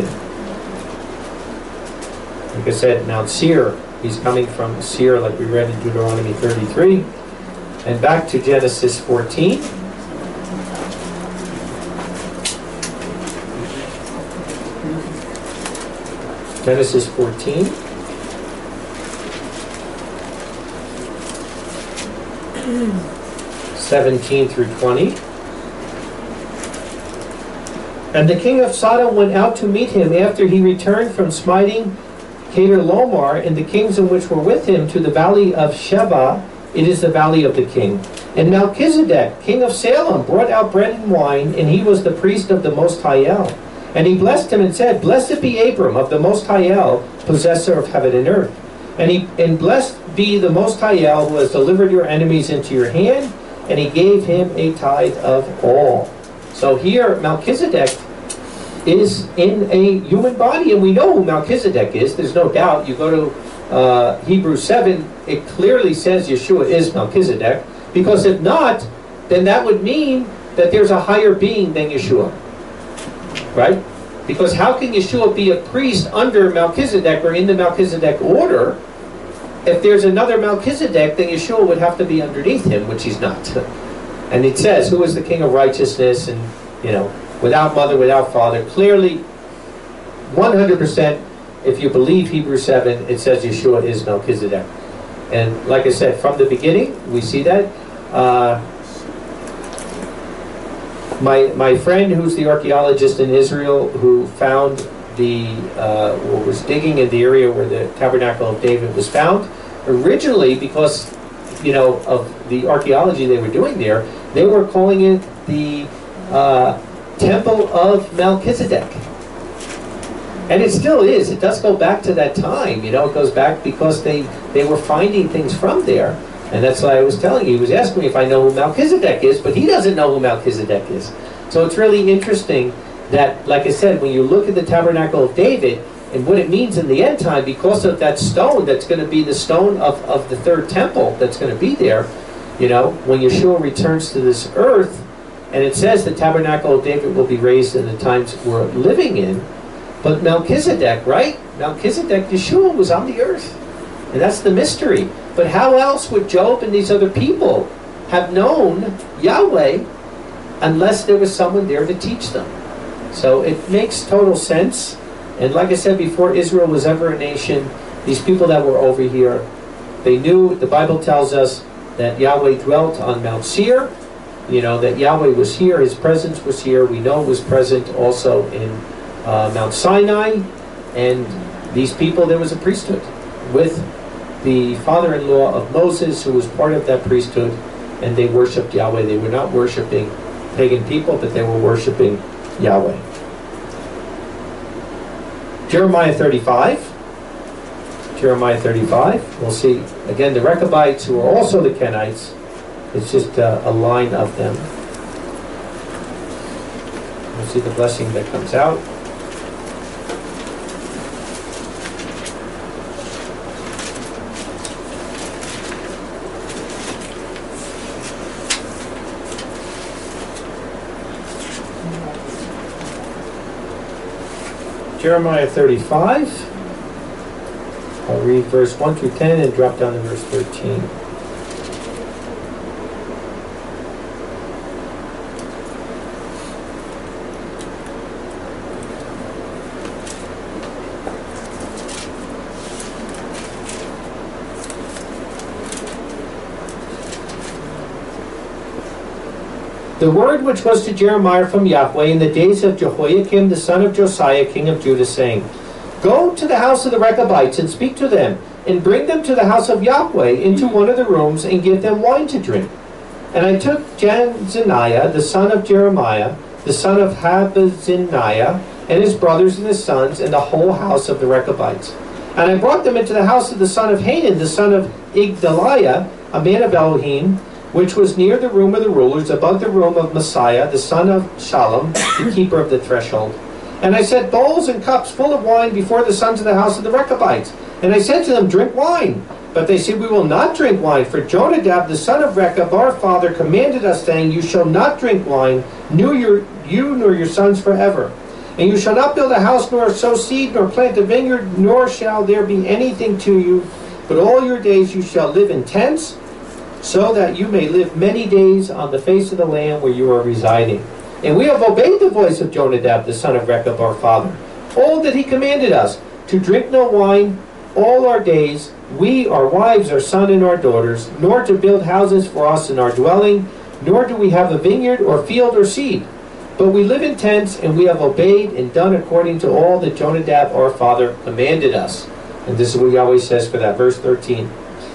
Like I said, Mount Seir. He's coming from Seir, like we read in Deuteronomy thirty-three. And back to Genesis fourteen. Genesis fourteen. seventeen through twenty. And the king of Sodom went out to meet him after he returned from smiting Kedorlaomer and the kings in which were with him to the valley of Sheba. It is the valley of the king. And Melchizedek, king of Salem, brought out bread and wine, and he was the priest of the Most High El. And he blessed him and said, Blessed be Abram of the Most High El, possessor of heaven and earth. And he and blessed be the Most High El, who has delivered your enemies into your hand. And he gave him a tithe of all. So here, Melchizedek is in a human body, and we know who Melchizedek is. There's no doubt. You go to uh, Hebrews seven, it clearly says Yeshua is Melchizedek, because if not, then that would mean that there's a higher being than Yeshua. Right? Because how can Yeshua be a priest under Melchizedek or in the Melchizedek order if there's another Melchizedek? Then Yeshua would have to be underneath him, which he's not. And it says, who is the king of righteousness, and, you know, without mother, without father. Clearly, one hundred percent, if you believe Hebrews seven, it says Yeshua is Melchizedek. And like I said, from the beginning, we see that. Uh, My, my friend who's the archaeologist in Israel who found the, uh, or was digging in the area where the Tabernacle of David was found, originally because, you know, of the archaeology they were doing there, they were calling it the uh, Temple of Melchizedek. And it still is. It does go back to that time, you know, it goes back because they, they were finding things from there. And that's why I was telling you, he was asking me if I know who Melchizedek is, but he doesn't know who Melchizedek is. So it's really interesting that, like I said, when you look at the Tabernacle of David and what it means in the end time, because of that stone that's going to be the stone of, of the third temple that's going to be there, you know, when Yeshua returns to this earth, and it says the Tabernacle of David will be raised in the times we're living in, but Melchizedek, right? Melchizedek, Yeshua was on the earth. And that's the mystery. But how else would Job and these other people have known Yahweh unless there was someone there to teach them? So it makes total sense. And like I said before, Israel was ever a nation. These people that were over here, they knew, the Bible tells us that Yahweh dwelt on Mount Seir. You know, that Yahweh was here, his presence was here. We know it was present also in uh, Mount Sinai. And these people, there was a priesthood with the father-in-law of Moses, who was part of that priesthood, and they worshipped Yahweh. They were not worshiping pagan people, but they were worshiping Yahweh. Jeremiah thirty-five. Jeremiah thirty-five. We'll see, again, the Rechabites, who are also the Kenites. It's just uh, a line of them. We'll see the blessing that comes out. Jeremiah thirty-five. I'll read verse one through ten and drop down to verse thirteen. The word which was to Jeremiah from Yahweh in the days of Jehoiakim the son of Josiah, king of Judah, saying, Go to the house of the Rechabites and speak to them, and bring them to the house of Yahweh into one of the rooms, and give them wine to drink. And I took Janzaniah the son of Jeremiah, the son of Habaziniah, and his brothers and his sons, and the whole house of the Rechabites. And I brought them into the house of the son of Hanan, the son of Igdaliah, a man of Elohim, which was near the room of the rulers, above the room of Messiah, the son of Shalom, the keeper of the threshold. And I set bowls and cups full of wine before the sons of the house of the Rechabites. And I said to them, drink wine. But they said, we will not drink wine, for Jonadab, the son of Rechab, our father, commanded us, saying, you shall not drink wine, nor your, you nor your sons forever. And you shall not build a house, nor sow seed, nor plant a vineyard, nor shall there be anything to you. But all your days you shall live in tents, so that you may live many days on the face of the land where you are residing. And we have obeyed the voice of Jonadab, the son of Rechab, our father, all that he commanded us, to drink no wine all our days, we, our wives, our son, and our daughters, nor to build houses for us in our dwelling, nor do we have a vineyard or field or seed. But we live in tents, and we have obeyed and done according to all that Jonadab, our father, commanded us. And this is what Yahweh says for that, verse thirteen.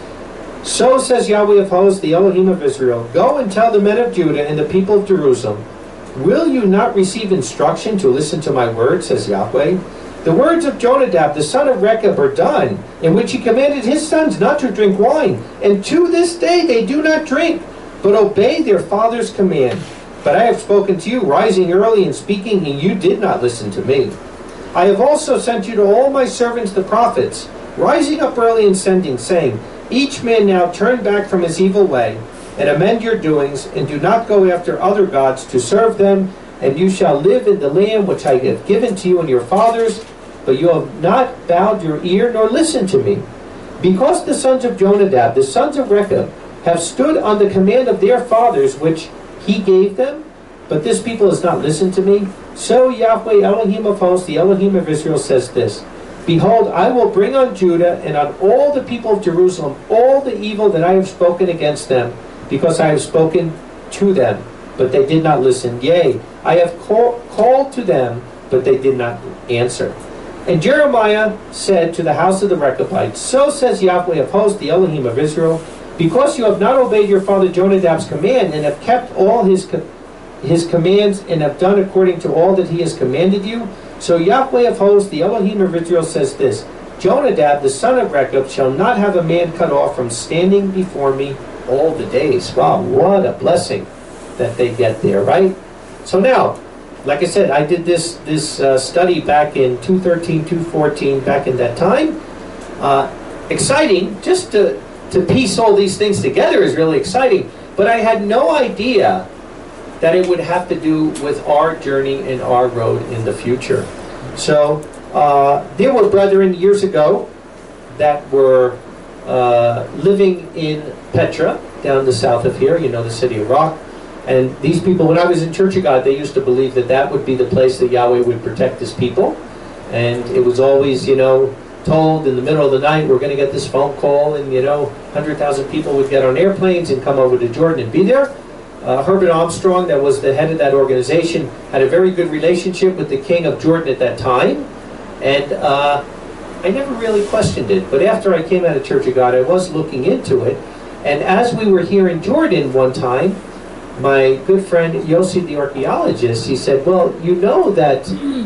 So says Yahweh of hosts, the Elohim of Israel, go and tell the men of Judah and the people of Jerusalem, will you not receive instruction to listen to my words, says Yahweh? The words of Jonadab, the son of Rechab, are done, in which he commanded his sons not to drink wine. And to this day they do not drink, but obey their father's command. But I have spoken to you, rising early and speaking, and you did not listen to me. I have also sent you to all my servants the prophets, rising up early and sending, saying, each man now turn back from his evil way, and amend your doings, and do not go after other gods to serve them, and you shall live in the land which I have given to you and your fathers, but you have not bowed your ear nor listened to me. Because the sons of Jonadab, the sons of Rechab, have stood on the command of their fathers which he gave them, but this people has not listened to me, so Yahweh Elohim of hosts, the Elohim of Israel, says this, behold, I will bring on Judah and on all the people of Jerusalem all the evil that I have spoken against them, because I have spoken to them, but they did not listen. Yea, I have call, called to them, but they did not answer. And Jeremiah said to the house of the Rechabites, so says Yahweh of hosts, the Elohim of Israel, because you have not obeyed your father Jonadab's command, and have kept all his, his commands, and have done according to all that he has commanded you, so Yahweh of hosts, the Elohim of Israel, says this, Jonadab, the son of Rechab, shall not have a man cut off from standing before me all the days. Wow, what a blessing that they get there, right? So now, like I said, I did this this uh, study back in two thirteen, two fourteen, back in that time. Uh, exciting, just to, to piece all these things together is really exciting. But I had no idea that it would have to do with our journey and our road in the future. So uh, there were brethren years ago that were uh, living in Petra, down the south of here, you know, the city of Rock. And these people, when I was in Church of God, they used to believe that that would be the place that Yahweh would protect his people. And it was always, you know, told in the middle of the night, we're going to get this phone call, and, you know, one hundred thousand people would get on airplanes and come over to Jordan and be there. Uh, Herbert Armstrong, that was the head of that organization, had a very good relationship with the king of Jordan at that time. And uh, I never really questioned it. But after I came out of Church of God, I was looking into it. And as we were here in Jordan one time, my good friend Yossi, the archaeologist, he said, well, you know that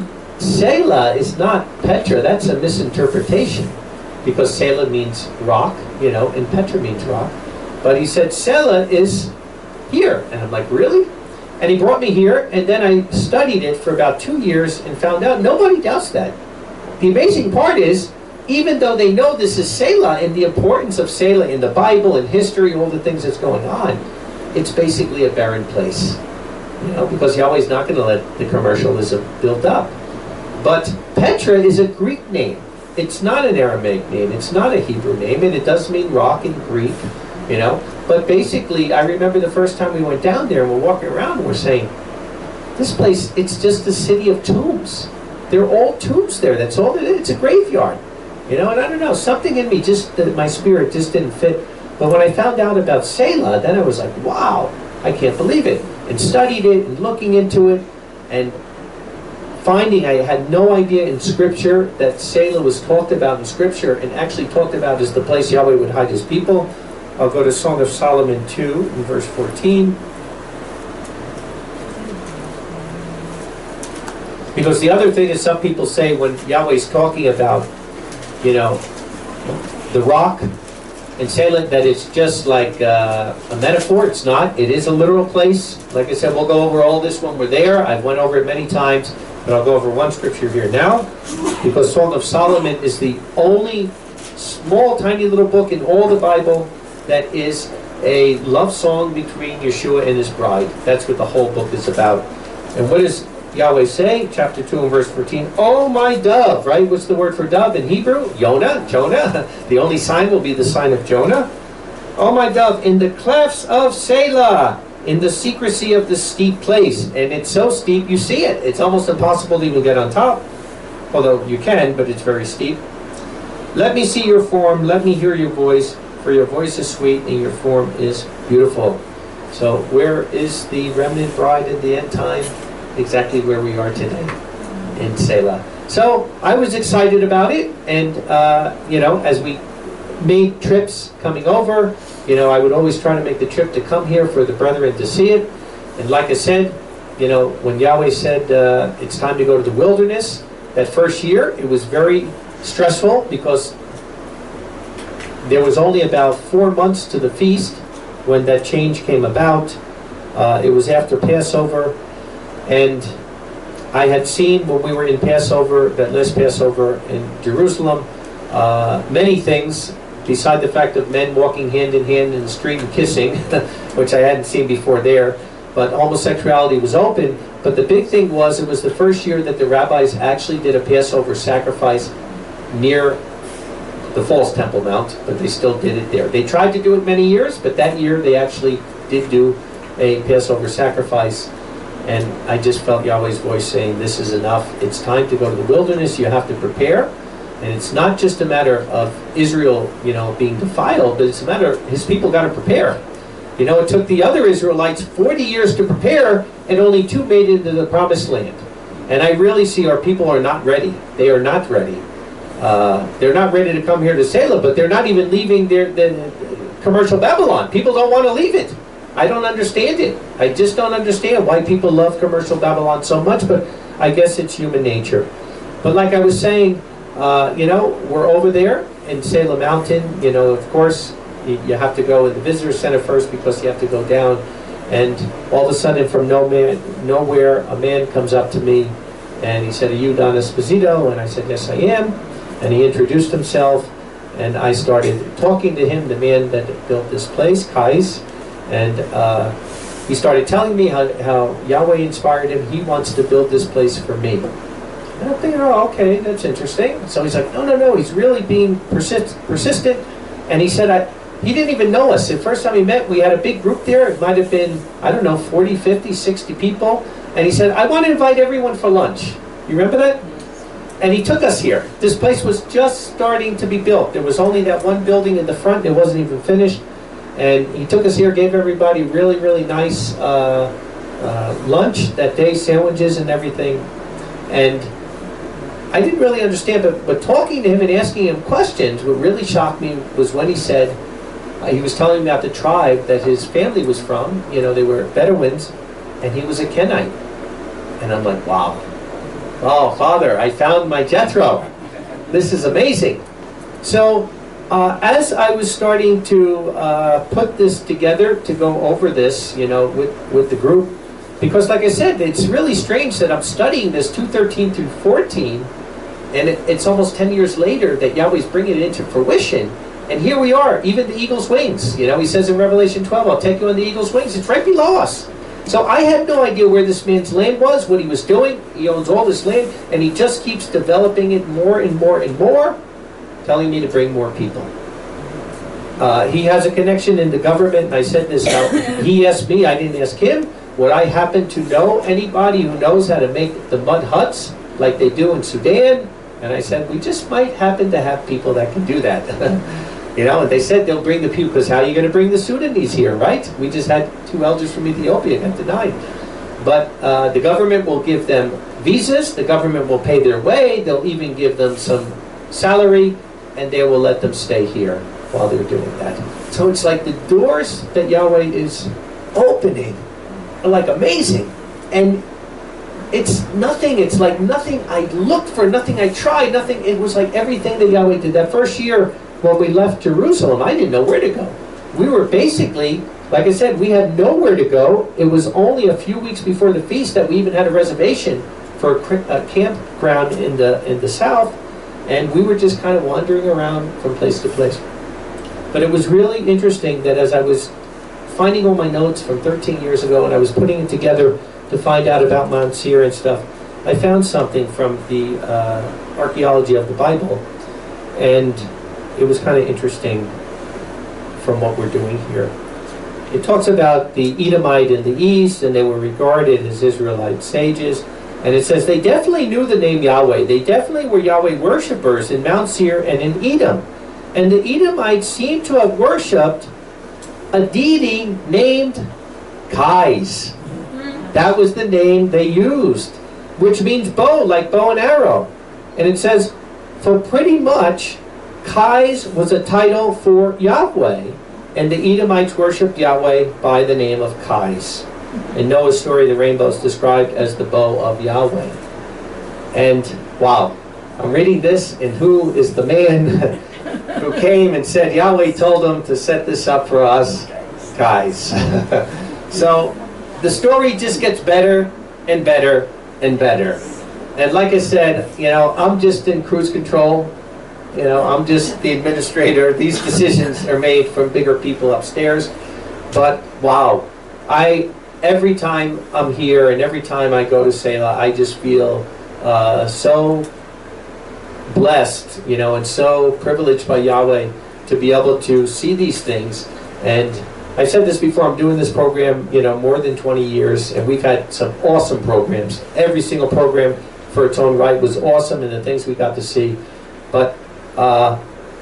Selah is not Petra. That's a misinterpretation, because Selah means rock, you know, and Petra means rock. But he said Selah is here. And I'm like, really? And he brought me here, and then I studied it for about two years and found out nobody doubts that. The amazing part is, even though they know this is Selah and the importance of Selah in the Bible and history, all the things that's going on, it's basically a barren place. You know, because Yahweh's not going to let the commercialism build up. But Petra is a Greek name. It's not an Aramaic name. It's not a Hebrew name, and it does mean rock in Greek, you know. But basically, I remember the first time we went down there and we're walking around and we're saying, this place, it's just a city of tombs. They're all tombs there. That's all it is. It's a graveyard. You know, and I don't know, something in me just, that my spirit just didn't fit. But when I found out about Selah, then I was like, wow, I can't believe it. And studied it and looking into it and finding I had no idea in Scripture that Selah was talked about in Scripture and actually talked about as the place Yahweh would hide his people. I'll go to Song of Solomon two in verse fourteen. Because the other thing is, some people say when Yahweh's talking about, you know, the rock and Selah, that it's just like uh, a metaphor. It's not. It is a literal place. Like I said, we'll go over all this when we're there. I've went over it many times. But I'll go over one scripture here now, because Song of Solomon is the only small, tiny little book in all the Bible that is a love song between Yeshua and his bride. That's what the whole book is about. And what does Yahweh say? Chapter two and verse fourteen. Oh my dove, right? What's the word for dove in Hebrew? Yonah, Jonah. The only sign will be the sign of Jonah. Oh my dove, in the clefts of Selah, in the secrecy of the steep place. And it's so steep you see it. It's almost impossible to even get on top. Although you can, but it's very steep. Let me see your form, let me hear your voice, for your voice is sweet and your form is beautiful. So where is the remnant bride in the end time? Exactly where we are today, in Selah. So I was excited about it, and uh, you know, as we made trips coming over, you know, I would always try to make the trip to come here for the brethren to see it. And like I said, you know, when Yahweh said uh, it's time to go to the wilderness, that first year it was very stressful because there was only about four months to the feast when that change came about. Uh, it was after Passover. And I had seen when we were in Passover, that last Passover in Jerusalem, uh, many things, beside the fact of men walking hand in hand in the street and kissing, which I hadn't seen before there, but homosexuality was open. But the big thing was, it was the first year that the rabbis actually did a Passover sacrifice near the false Temple Mount, but they still did it there. They tried to do it many years, but that year they actually did do a Passover sacrifice. And I just felt Yahweh's voice saying, this is enough. It's time to go to the wilderness. You have to prepare. And it's not just a matter of Israel, you know, being defiled, but it's a matter of his people got to prepare. You know, it took the other Israelites forty years to prepare, and only two made it into the promised land. And I really see our people are not ready. They are not ready. Uh, they're not ready to come here to Selah, but they're not even leaving their, their commercial Babylon. People don't want to leave it. I don't understand it. I just don't understand why people love commercial Babylon so much, but I guess it's human nature. But like I was saying, uh, you know, we're over there in Selah Mountain. You know, of course, you, you have to go in the visitor center first because you have to go down. And all of a sudden, from no man, nowhere, a man comes up to me, and he said, "Are you Don Esposito?" And I said, "Yes, I am." And he introduced himself, and I started talking to him, the man that built this place, Kais. And uh, he started telling me how, how Yahweh inspired him. He wants to build this place for me. And I'm thinking, oh, okay, that's interesting. So he's like, no, no, no, he's really being persist persistent. And he said, I, he didn't even know us. The first time we met, we had a big group there. It might have been, I don't know, forty, fifty, sixty people. And he said, I want to invite everyone for lunch. You remember that? And he took us here. This place was just starting to be built. There was only that one building in the front. It wasn't even finished. And he took us here, gave everybody really, really nice uh, uh, lunch that day, sandwiches and everything. And I didn't really understand, but, but talking to him and asking him questions, what really shocked me was when he said, uh, he was telling me about the tribe that his family was from. You know, they were Bedouins, and he was a Kenite. And I'm like, wow. Oh, Father, I found my Jethro. This is amazing. So, Uh, as I was starting to uh, put this together, to go over this, you know, with, with the group, because like I said, it's really strange that I'm studying this two thirteen through fourteen, and it, it's almost ten years later that Yahweh's bringing it into fruition, and here we are, even the eagle's wings. You know, he says in Revelation twelve, I'll take you on the eagle's wings. It's right below us. So I had no idea where this man's land was, what he was doing. He owns all this land, and he just keeps developing it more and more and more, telling me to bring more people. Uh, he has a connection in the government, and I said this now. He asked me, I didn't ask him. Would I happen to know anybody who knows how to make the mud huts like they do in Sudan? And I said, we just might happen to have people that can do that. You know, and they said they'll bring the people, because how are you going to bring the Sudanese here, right? We just had two elders from Ethiopia get denied. But uh, the government will give them visas, the government will pay their way, they'll even give them some salary, and they will let them stay here while they're doing that. So it's like the doors that Yahweh is opening are like amazing. And it's nothing, it's like nothing I looked for, nothing I tried, nothing. It was like everything that Yahweh did. That first year when we left Jerusalem, I didn't know where to go. We were basically, like I said, we had nowhere to go. It was only a few weeks before the feast that we even had a reservation for a, cri- a campground in the in the south, and we were just kind of wandering around from place to place. But it was really interesting that as I was finding all my notes from thirteen years ago, and I was putting it together to find out about Mount Seir and stuff, I found something from the uh, archaeology of the Bible, and it was kind of interesting from what we're doing here. It talks about the Edomite in the east, and they were regarded as Israelite sages. And it says they definitely knew the name Yahweh. They definitely were Yahweh worshippers in Mount Seir and in Edom. And the Edomites seem to have worshipped a deity named Kais. That was the name they used, which means bow, like bow and arrow. And it says, for pretty much, Kais was a title for Yahweh, and the Edomites worshipped Yahweh by the name of Kais. In Noah's story, the rainbow is described as the bow of Yahweh. And, wow, I'm reading this, and who is the man who came and said Yahweh told him to set this up for us? Kais. So, the story just gets better and better and better. And like I said, you know, I'm just in cruise control. You know, I'm just the administrator. These decisions are made from bigger people upstairs. But, wow, I, every time I'm here and every time I go to Selah, I just feel uh, so blessed, you know, and so privileged by Yahweh to be able to see these things. And I've said this before, I'm doing this program, you know, more than twenty years, and we've had some awesome programs. Every single program for its own right was awesome, and the things we got to see. But, uh,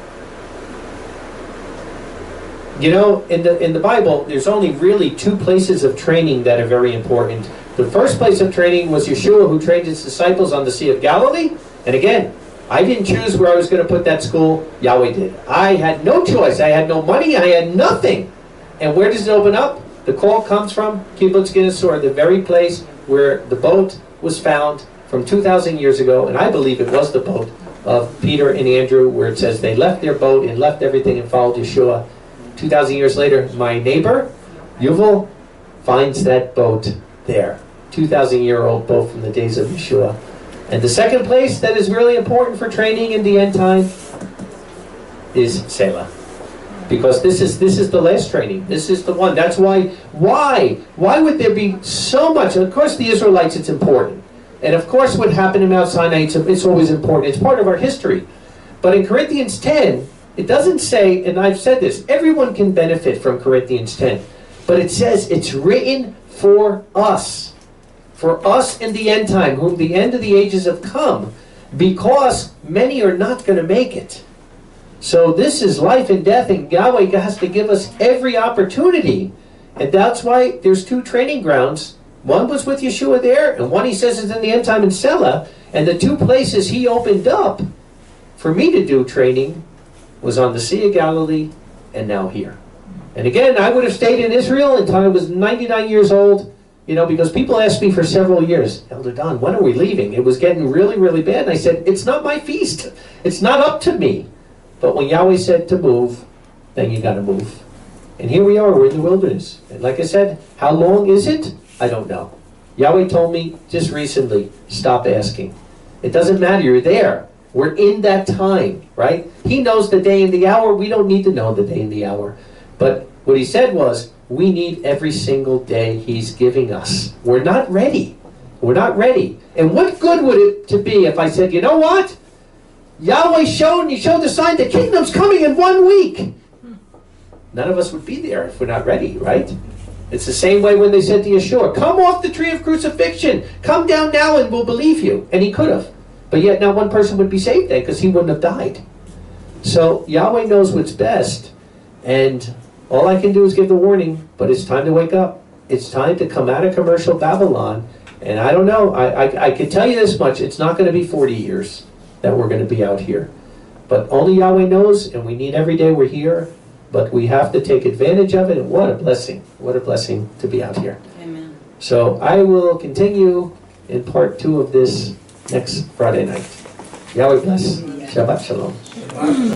you know, in the, in the Bible, there's only really two places of training that are very important. The first place of training was Yeshua, who trained his disciples on the Sea of Galilee. And again, I didn't choose where I was going to put that school. Yahweh did. I had no choice. I had no money. I had nothing. And where does it open up? The call comes from Kibbutz Ginnesor, the very place where the boat was found from two thousand years ago. And I believe it was the boat of Peter and Andrew, where it says they left their boat and left everything and followed Yeshua. two thousand years later, my neighbor, Yuval, finds that boat there. two thousand year old boat from the days of Yeshua. And the second place that is really important for training in the end time is Selah. Because this is this is the last training. This is the one. That's why, why? Why would there be so much? Of course, the Israelites, it's important. And of course, what happened in Mount Sinai, it's, it's always important. It's part of our history. But in Corinthians ten, it doesn't say, and I've said this, everyone can benefit from Corinthians ten. But it says it's written for us. For us in the end time, whom the end of the ages have come, because many are not going to make it. So this is life and death, and Yahweh has to give us every opportunity. And that's why there's two training grounds. One was with Yeshua there, and one he says is in the end time in Selah. And the two places he opened up for me to do training was on the Sea of Galilee and now here. And again, I would have stayed in Israel until I was ninety-nine years old. You know, because people asked me for several years, Elder Don, when are we leaving? It was getting really, really bad. And I said, it's not my feast. It's not up to me. But when Yahweh said to move, then you got to move. And here we are, we're in the wilderness. And like I said, how long is it? I don't know. Yahweh told me just recently, stop asking. It doesn't matter, you're there. We're in that time, right? He knows the day and the hour. We don't need to know the day and the hour. But what he said was, we need every single day he's giving us. We're not ready. We're not ready. And what good would it to be if I said, you know what? Yahweh showed, and he showed the sign, the kingdom's coming in one week. None of us would be there if we're not ready, right? It's the same way when they said to Yeshua, come off the tree of crucifixion. Come down now and we'll believe you. And he could have. But yet not one person would be saved then because he wouldn't have died. So Yahweh knows what's best. And all I can do is give the warning, but it's time to wake up. It's time to come out of commercial Babylon. And I don't know, I, I, I can tell you this much, it's not going to be forty years that we're going to be out here. But only Yahweh knows, and we need every day we're here, but we have to take advantage of it, and what a blessing. What a blessing to be out here. Amen. So I will continue in part two of this next Friday night. Yahweh bless. Shabbat Shalom.